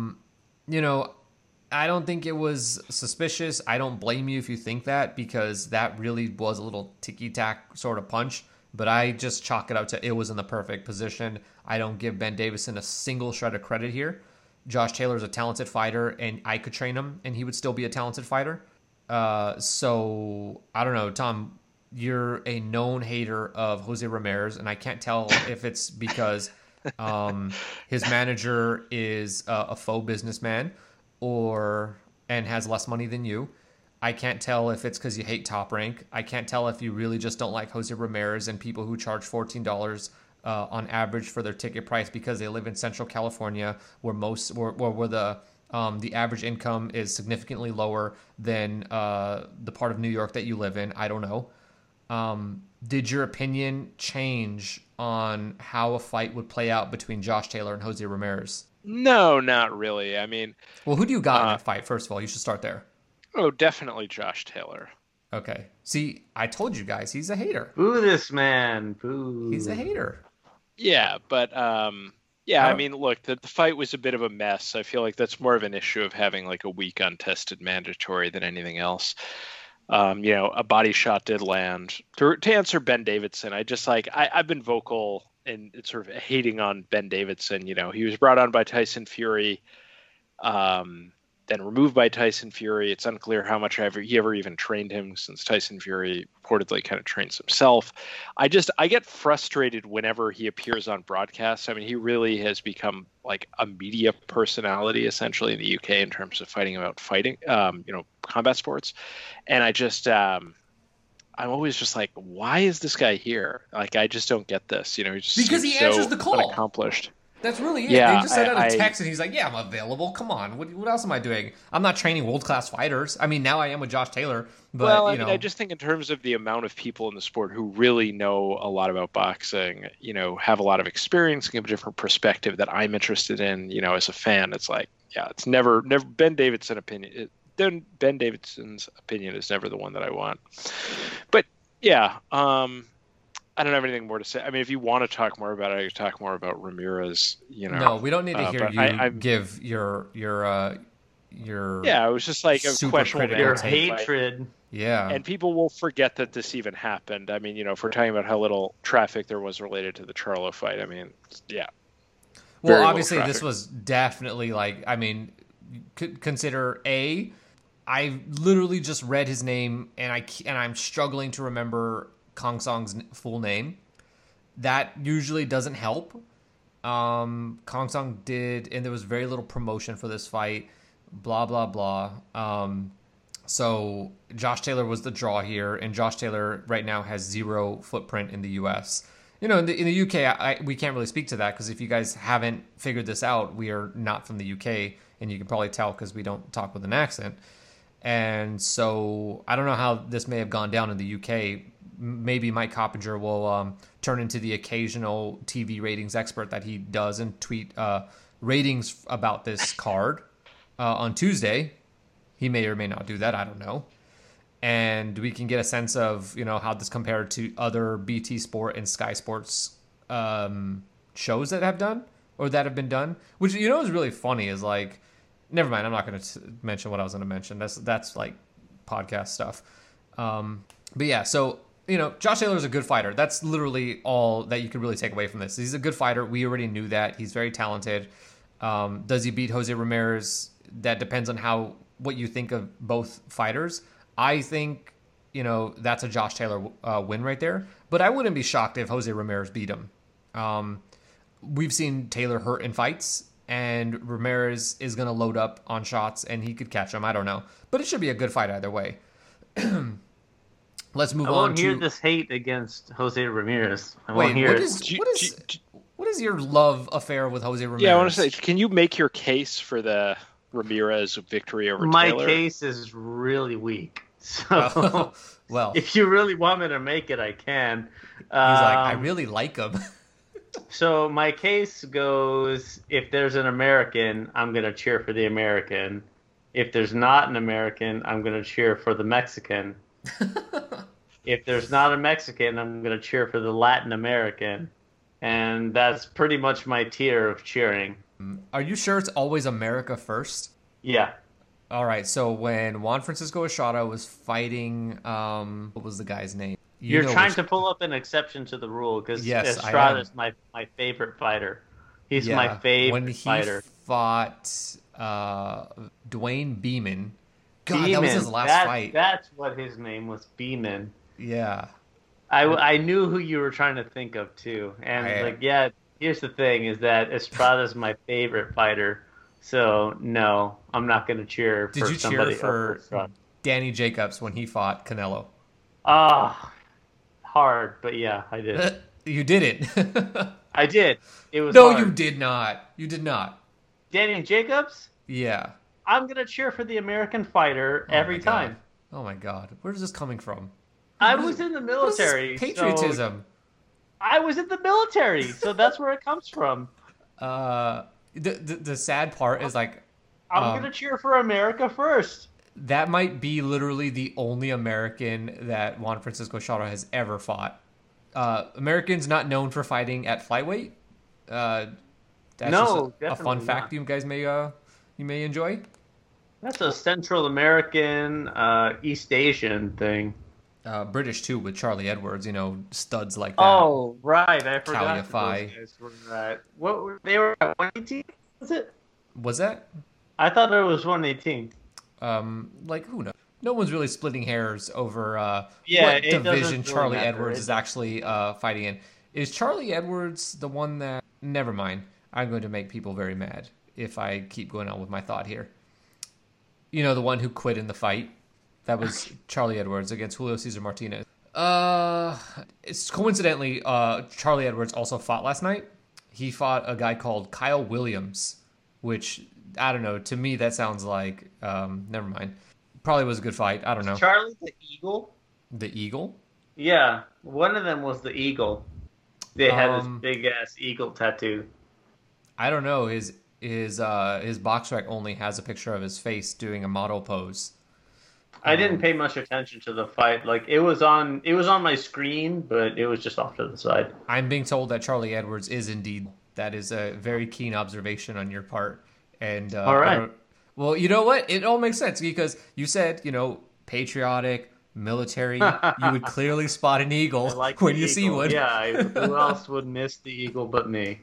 I don't think it was suspicious. I don't blame you if you think that, because that really was a little ticky-tack sort of punch. But I just chalk it up to it was in the perfect position. I don't give Ben Davison a single shred of credit here. Josh Taylor's a talented fighter, and I could train him, and he would still be a talented fighter. So, I don't know. Tom, you're a known hater of Jose Ramirez, and I can't tell if it's because his manager is a faux businessman, and has less money than you. I can't tell if it's because you hate Top Rank. I can't tell if you really just don't like Jose Ramirez and people who charge $14 on average for their ticket price because they live in Central California, where the average income is significantly lower than the part of New York that you live in. I don't know. Did your opinion change on how a fight would play out between Josh Taylor and Jose Ramirez?
No, not really. I mean,
well, who do you got in that fight? First of all, you should start there.
Oh, definitely Josh Taylor.
Okay. See, I told you guys, he's a hater.
Boo this man. Boo.
He's a hater.
Yeah, but I mean, look, the fight was a bit of a mess. I feel like that's more of an issue of having like a week untested mandatory than anything else. A body shot did land. To answer Ben Davidson, I've been vocal and it's sort of hating on Ben Davidson. He was brought on by Tyson Fury, then removed by Tyson Fury. It's unclear how much he ever even trained him, since Tyson Fury reportedly kind of trains himself. I get frustrated whenever he appears on broadcast. I mean, he really has become like a media personality essentially in the UK in terms of fighting, combat sports. And I'm always just like, why is this guy here? Like, I just don't get this.
Because he answers the call.
Unaccomplished.
That's really it.
Yeah,
they just sent out a text and he's like, yeah, I'm available. Come on. What else am I doing? I'm not training world-class fighters. I mean, now I am with Josh Taylor. But,
I just think in terms of the amount of people in the sport who really know a lot about boxing, have a lot of experience and give a different perspective that I'm interested in, as a fan, it's like, yeah, it's never Ben Davidson's opinion is never the one that I want. But yeah, I don't have anything more to say. I mean, if you want to talk more about it, I could talk more about Ramirez.
No, we don't need to hear you give your. Yeah,
it was just like a questionable
your hatred.
Yeah,
and people will forget that this even happened. I mean, if we're talking about how little traffic there was related to the Charlo fight, I mean, yeah.
Well, obviously, this was definitely consider I literally just read his name, and I'm struggling to remember Kang Song's full name. That usually doesn't help. Kang Song did, and there was very little promotion for this fight. Blah blah blah. So Josh Taylor was the draw here, and Josh Taylor right now has zero footprint in the U.S. In the UK, we can't really speak to that because if you guys haven't figured this out, we are not from the UK, and you can probably tell because we don't talk with an accent. And so I don't know how this may have gone down in the UK. Maybe Mike Coppinger will turn into the occasional TV ratings expert that he does and tweet ratings about this card on Tuesday. He may or may not do that. I don't know. And we can get a sense of, how this compared to other BT Sport and Sky Sports shows that have been done. Which, is really funny is like, never mind. I'm not going to mention what I was going to mention. That's like podcast stuff. But yeah, so, Josh Taylor is a good fighter. That's literally all that you could really take away from this. He's a good fighter. We already knew that. He's very talented. Does he beat Jose Ramirez? That depends on what you think of both fighters. I think, that's a Josh Taylor win right there. But I wouldn't be shocked if Jose Ramirez beat him. We've seen Taylor hurt in fights, and Ramirez is going to load up on shots, and he could catch him. I don't know. But it should be a good fight either way. Let's move on to...
I won't hear this hate against Jose Ramirez.
What is your love affair with Jose Ramirez?
Yeah, I want to say, can you make your case for the Ramirez victory over Taylor?
My case is really weak. So,
well,
if you really want me to make it, I can.
He's like, I really like him.
So my case goes, if there's an American, I'm going to cheer for the American. If there's not an American, I'm going to cheer for the Mexican. If there's not a Mexican, I'm going to cheer for the Latin American. And that's pretty much my tier of cheering.
Are you sure it's always America first?
Yeah.
All right, so when Juan Francisco Estrada was fighting, what was the guy's name?
You're trying to pull up an exception to the rule because Estrada is my favorite fighter. He's my favorite fighter.
When he fought Dwayne Beeman. God, that was his last fight.
That's what his name was, Beeman.
Yeah.
I knew who you were trying to think of, too. And, here's the thing, is that Estrada's my favorite fighter. So, no, I'm not going to cheer for somebody else.
Did you cheer for Danny Jacobs when he fought Canelo?
Hard, but yeah, I did.
You did it.
I did. It was
No,
hard.
you did not. You did not.
Danny Jacobs?
Yeah.
I'm going to cheer for the American fighter every time.
Oh, my God. Where's this coming from?
I was in the military.
What is this patriotism?
I was in the military, so that's where it comes from.
The sad part is like...
I'm going to cheer for America first.
That might be literally the only American that Juan Francisco Estrada has ever fought. Americans not known for fighting at flyweight. That's just a fun fact you guys may enjoy.
That's a Central American, East Asian thing.
British too with Charlie Edwards. Studs like that.
Oh, right. I forgot that those
Caliafy.
guys were at. They were at 118? Was it?
Was that?
I thought it was 118.
Like who knows? No one's really splitting hairs over
Yeah,
what
it doesn't
division
really
Charlie
matter.
Edwards is actually fighting in. Is Charlie Edwards the one that? Never mind. I'm going to make people very mad if I keep going on with my thought here. The one who quit in the fight. That was Charlie Edwards against Julio Cesar Martinez. It's coincidentally, Charlie Edwards also fought last night. He fought a guy called Kyle Williams, which I don't know. To me, that sounds like never mind. Probably was a good fight. I don't know.
Charlie the Eagle?
The Eagle.
Yeah, one of them was the Eagle. They had this
Um,
big ass eagle tattoo.
I don't know. His box rec only has a picture of his face doing a model pose.
I didn't pay much attention to the fight. Like it was on my screen, but it was just off to the side.
I'm being told that Charlie Edwards is indeed. That is a very keen observation on your part. And
All right.
well, you know what? It all makes sense because you said, patriotic, military. You would clearly spot an eagle
I like
when
the
you see
eagle.
one.
Yeah, who else would miss the eagle but me?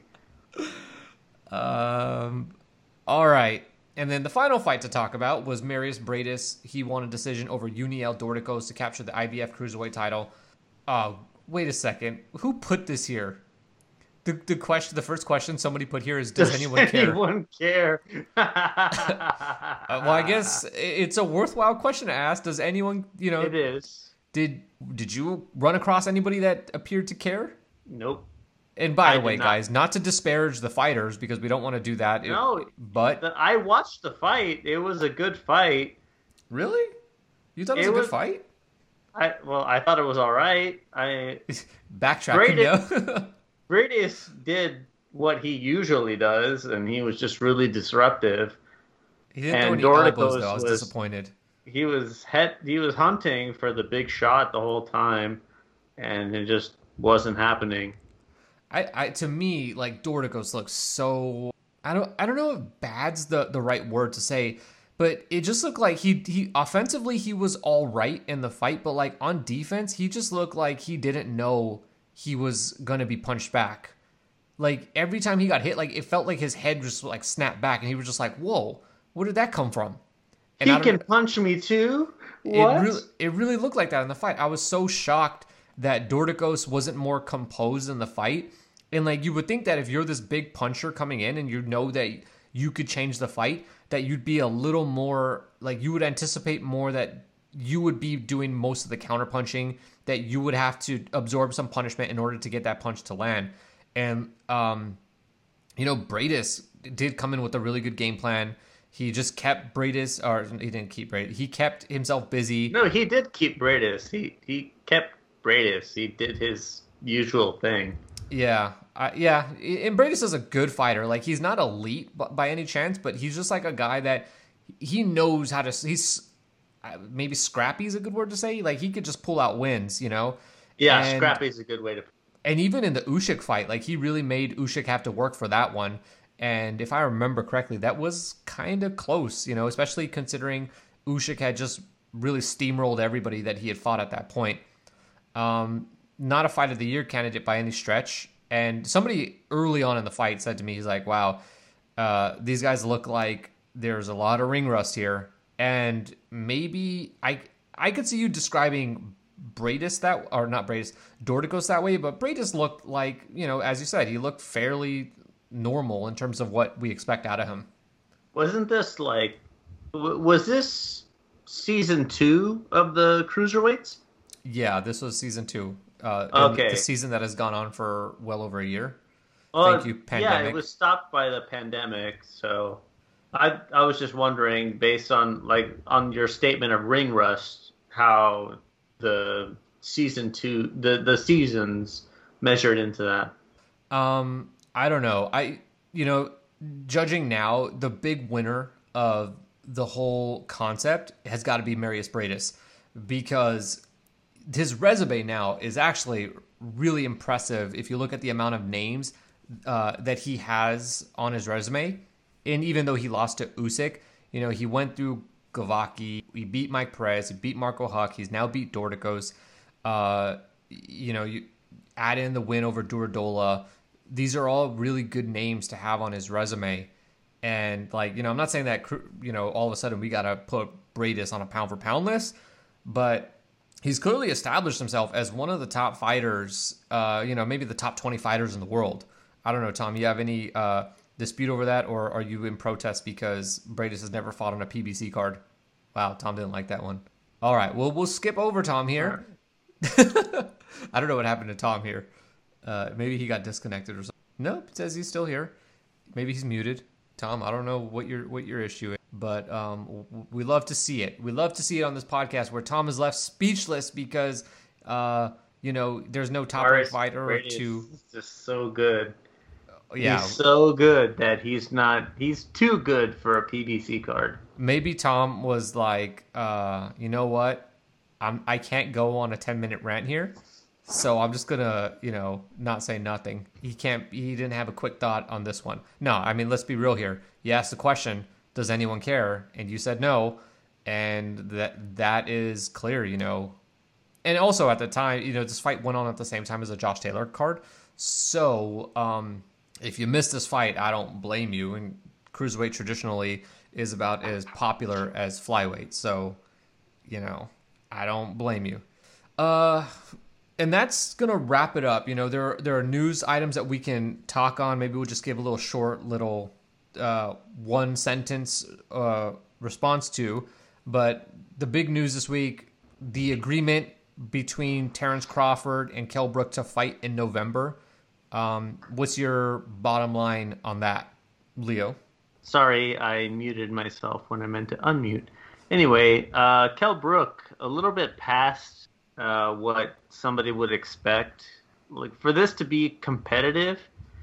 All right. And then the final fight to talk about was Marius Bradis. He won a decision over Uniel Dorticos to capture the IBF Cruiserweight title. Wait a second. Who put this here? The first question somebody put here is, does anyone care?
Anyone care?
Well, I guess it's a worthwhile question to ask. Does anyone,
It is.
did you run across anybody that appeared to care?
Nope.
And by
I
the
did
way,
not.
guys, not to disparage the fighters because we don't want to do that.
No,
But
I watched the fight. It was a good fight.
really? You thought it was
It
a good
was-
fight?
I thought it was all right.
Backtracking, yeah.
Bradis did what he usually does, and he was just really disruptive.
He didn't throw
And
any
Dorticos
elbows, though. I was
was-
disappointed.
He was hunting for the big shot the whole time, and it just wasn't happening.
To me, like Dorticos looks so. I don't know if bad's the right word to say, but it just looked like he offensively he was all right in the fight, but like on defense he just looked like he didn't know he was gonna be punched back. Like every time he got hit, like it felt like his head just like snapped back, and he was just like, "Whoa, where did that come from?" And I
He
don't-
can punch me too. What?
It really looked like that in the fight. I was so shocked that Dorticos wasn't more composed in the fight. And like you would think that if you're this big puncher coming in and you know that you could change the fight, that you'd be a little more like you would anticipate more that you would be doing most of the counter punching, that you would have to absorb some punishment in order to get that punch to land. And Bradis did come in with a really good game plan. He just kept Bradis, or he didn't keep Bradis. He kept himself busy.
No, he did keep Bradis. He kept Bradis. He did his usual thing.
Yeah, yeah. And Bradis is a good fighter. Like he's not elite by any chance, but he's just like a guy that he knows how to. He's maybe scrappy is a good word to say. Like he could just pull out wins,
Yeah,
And-
scrappy is a good way to.
And even in the Usyk fight, like he really made Usyk have to work for that one. And if I remember correctly, that was kind of close, especially considering Usyk had just really steamrolled everybody that he had fought at that point. Not a fight of the year candidate by any stretch. And somebody early on in the fight said to me, he's like, wow, these guys look like there's a lot of ring rust here. And maybe I could see you describing Bradis Dorticos that way, but Bradis looked like, as you said, he looked fairly normal in terms of what we expect out of him.
Wasn't this like? Was this season 2 of the cruiserweights?
Yeah, this was season 2.
Okay.
The season that has gone on for well over a year.
Well,
Thank you,
Yeah,
pandemic.
it was stopped by the pandemic. So, I was just wondering, based on your statement of ring rust, how the season 2, the seasons measured into that.
I don't know. Judging now, the big winner of the whole concept has got to be Marius Bradis because his resume now is actually really impressive if you look at the amount of names that he has on his resume. And even though he lost to Usyk, he went through Gavaki. He beat Mike Perez. He beat Marco Huck. He's now beat Dorticos. You add in the win over Duradola. These are all really good names to have on his resume. And, like, I'm not saying that, all of a sudden we got to put Briedis on a pound-for-pound list, but he's clearly established himself as one of the top fighters, maybe the top 20 fighters in the world. I don't know, Tom, you have any dispute over that, or are you in protest because Briedis has never fought on a PBC card? Wow, Tom didn't like that one. All right, well, we'll skip over Tom here. I don't know what happened to Tom here. Maybe he got disconnected or something. Nope, it says he's still here. Maybe he's muted. Tom, I don't know what your issue is, but we love to see it. We love to see it on this podcast where Tom is left speechless because there's no top-ranked fighter to.
He's just so good.
Yeah,
he's so good that he's too good for a PBC card.
Maybe Tom was like, you know what? I can't go on a 10-minute rant here. So I'm just gonna, not say nothing. He didn't have a quick thought on this one. No, I mean, let's be real here. You asked the question, does anyone care? And you said no. And that is clear, And also at the time, this fight went on at the same time as a Josh Taylor card. So, if you missed this fight, I don't blame you. And cruiserweight traditionally is about as popular as flyweight. So, I don't blame you. And that's going to wrap it up. There are news items that we can talk on. Maybe we'll just give a little short one sentence response to. But the big news this week, the agreement between Terrence Crawford and Kell Brook to fight in November. What's your bottom line on that, Leo?
Sorry, I muted myself when I meant to unmute. Anyway, Kell Brook, a little bit past what somebody would expect. Like, for this to be competitive,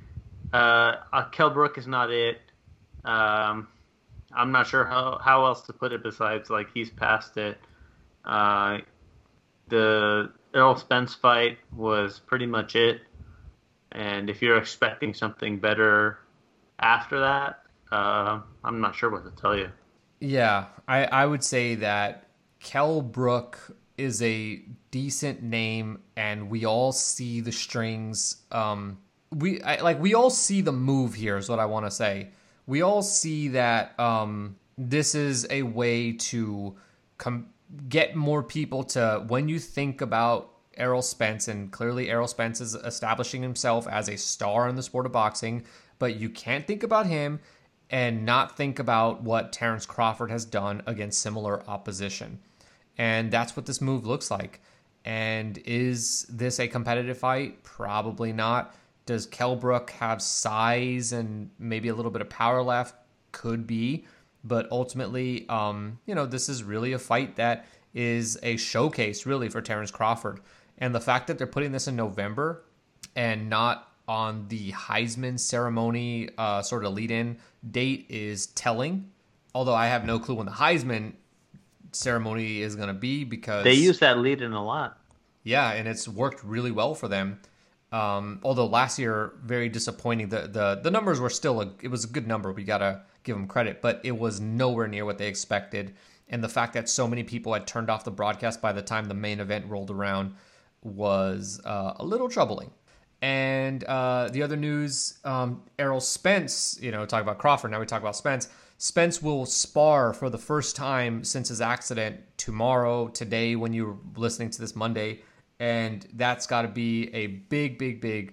Kell Brook is not it. I'm not sure how else to put it besides, like, he's past it. The Errol Spence fight was pretty much it. And if you're expecting something better after that, I'm not sure what to tell you.
Yeah, I would say that Kell Brook is a decent name, and we all see the strings. We all see the move here is what I want to say. We all see that this is a way to get more people to, when you think about Errol Spence, and clearly Errol Spence is establishing himself as a star in the sport of boxing, but you can't think about him and not think about what Terrence Crawford has done against similar opposition. And that's what this move looks like. And is this a competitive fight? Probably not. Does Kell Brook have size and maybe a little bit of power left? Could be. But ultimately, this is really a fight that is a showcase, really, for Terrence Crawford. And the fact that they're putting this in November and not on the Heisman ceremony sort of lead-in date is telling. Although I have no clue when the Heisman ceremony is going to be, because
they use that lead-in a lot.
Yeah, and it's worked really well for them. Although last year, very disappointing. The numbers were still it was a good number. We got to give them credit, but it was nowhere near what they expected. And the fact that so many people had turned off the broadcast by the time the main event rolled around was a little troubling. And the other news, Errol Spence, talk about Crawford, now we talk about Spence. Spence will spar for the first time since his accident today, when you're listening to this Monday. And that's got to be a big,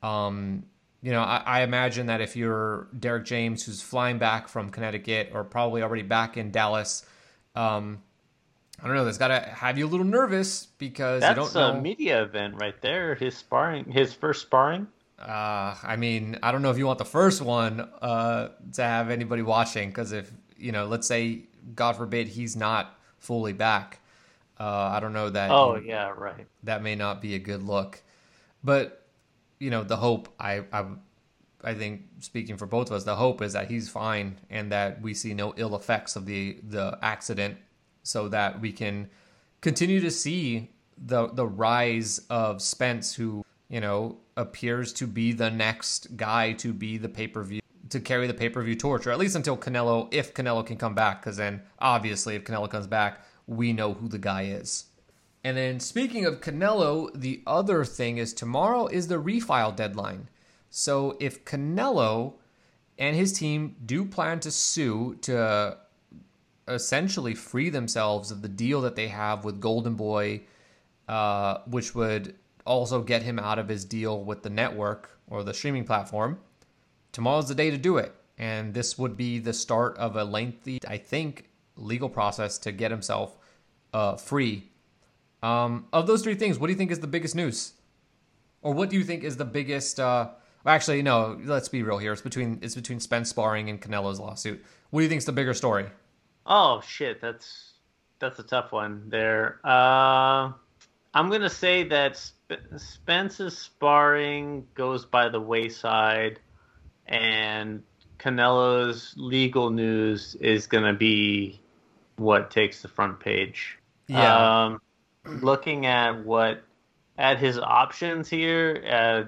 I imagine that if you're Derek James, who's flying back from Connecticut or probably already back in Dallas, I don't know, that's got to have you a little nervous because you don't know.
That's a media event right there, his first sparring.
I mean, I don't know if you want the first one to have anybody watching, because if, let's say, God forbid, he's not fully back. I don't know that.
Oh, yeah, right.
That may not be a good look. But, the hope, I think, speaking for both of us, the hope is that he's fine and that we see no ill effects of the accident, so that we can continue to see the rise of Spence, who, appears to be the next guy to be the pay-per-view, to carry the pay-per-view torch, or at least until Canelo, if Canelo can come back, because then obviously if Canelo comes back, we know who the guy is. And then speaking of Canelo, the other thing is tomorrow is the refile deadline. So if Canelo and his team do plan to sue to essentially free themselves of the deal that they have with Golden Boy, which would also get him out of his deal with the network or the streaming platform, tomorrow's the day to do it. And this would be the start of a lengthy, I think, legal process to get himself free. Of those three things, what do you think is the biggest news? Or what do you think is the biggest... actually, no, let's be real here. It's between Spence sparring and Canelo's lawsuit. What do you think is the bigger story?
Oh, shit, that's a tough one there. I'm going to say that Spence's sparring goes by the wayside, and Canelo's legal news is going to be what takes the front page.
Yeah.
Looking at his options here,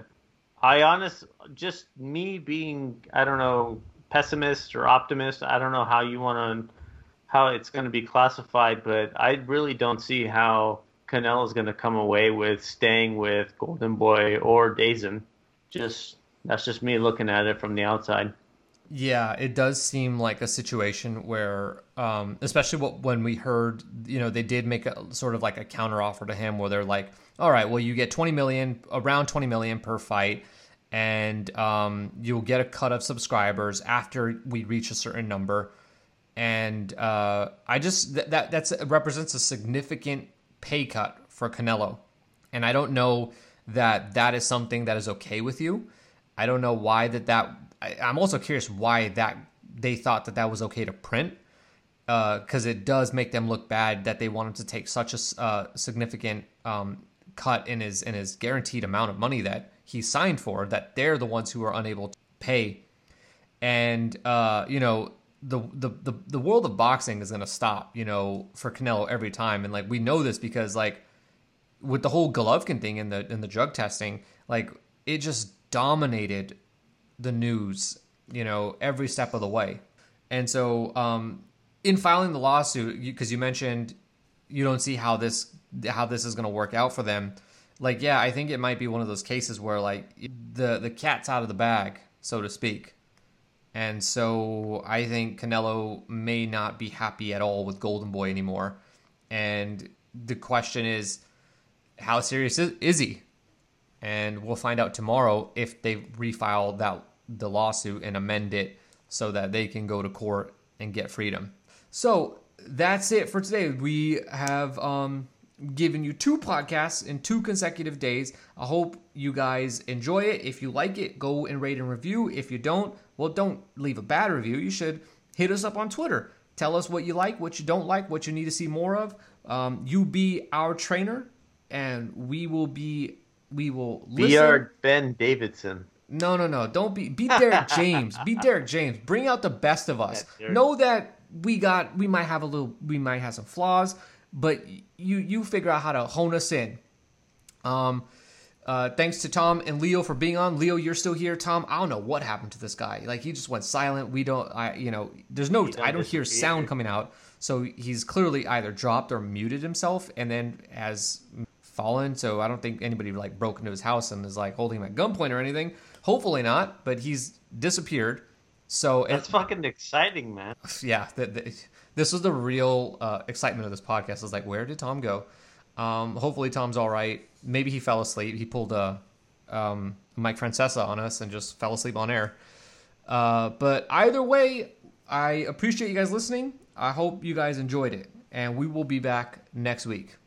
just me being, I don't know, pessimist or optimist, I don't know how it's going to be classified, but I really don't see how Canelo's going to come away with staying with Golden Boy or DAZN. That's just me looking at it from the outside.
Yeah, it does seem like a situation where, especially when we heard, they did make a sort of like a counter offer to him where they're like, all right, well, you get around 20 million per fight, and you'll get a cut of subscribers after we reach a certain number. And that represents a significant pay cut for Canelo. And I don't know that is something that is okay with you. I don't know why I'm also curious why they thought that was okay to print, because it does make them look bad that they wanted to take such a significant cut in his guaranteed amount of money that he signed for, that they're the ones who are unable to pay. And the world of boxing is going to stop, for Canelo every time. And like, we know this because like with the whole Golovkin thing and the drug testing, like it just dominated the news, every step of the way. And so, in filing the lawsuit, because you mentioned you don't see how this is going to work out for them. Like, yeah, I think it might be one of those cases where like the cat's out of the bag, so to speak. And so I think Canelo may not be happy at all with Golden Boy anymore. And the question is, how serious is he? And we'll find out tomorrow if they refile the lawsuit and amend it so that they can go to court and get freedom. So that's it for today. We have given you 2 podcasts in 2 consecutive days. I hope you guys enjoy it. If you like it, go and rate and review. If you don't, well, don't leave a bad review. You should hit us up on Twitter. Tell us what you like, what you don't like, what you need to see more of. You be our trainer, and we will listen.
Be our Ben Davidson.
No. Don't be Derek James. Be Derek James. Bring out the best of us. Know that we might have some flaws, but you figure out how to hone us in. Thanks to Tom and Leo for being on. Leo, you're still here. Tom, I don't know what happened to this guy. Like, he just went silent. I don't hear sound coming out. So he's clearly either dropped or muted himself and then has fallen. So I don't think anybody like broke into his house and is like holding him at gunpoint or anything. Hopefully not, but he's disappeared. So
that's fucking exciting, man.
Yeah. This was the real excitement of this podcast. I was like, where did Tom go? Hopefully Tom's all right. Maybe he fell asleep. He pulled a Mike Francesa on us and just fell asleep on air. But either way, I appreciate you guys listening. I hope you guys enjoyed it. And we will be back next week.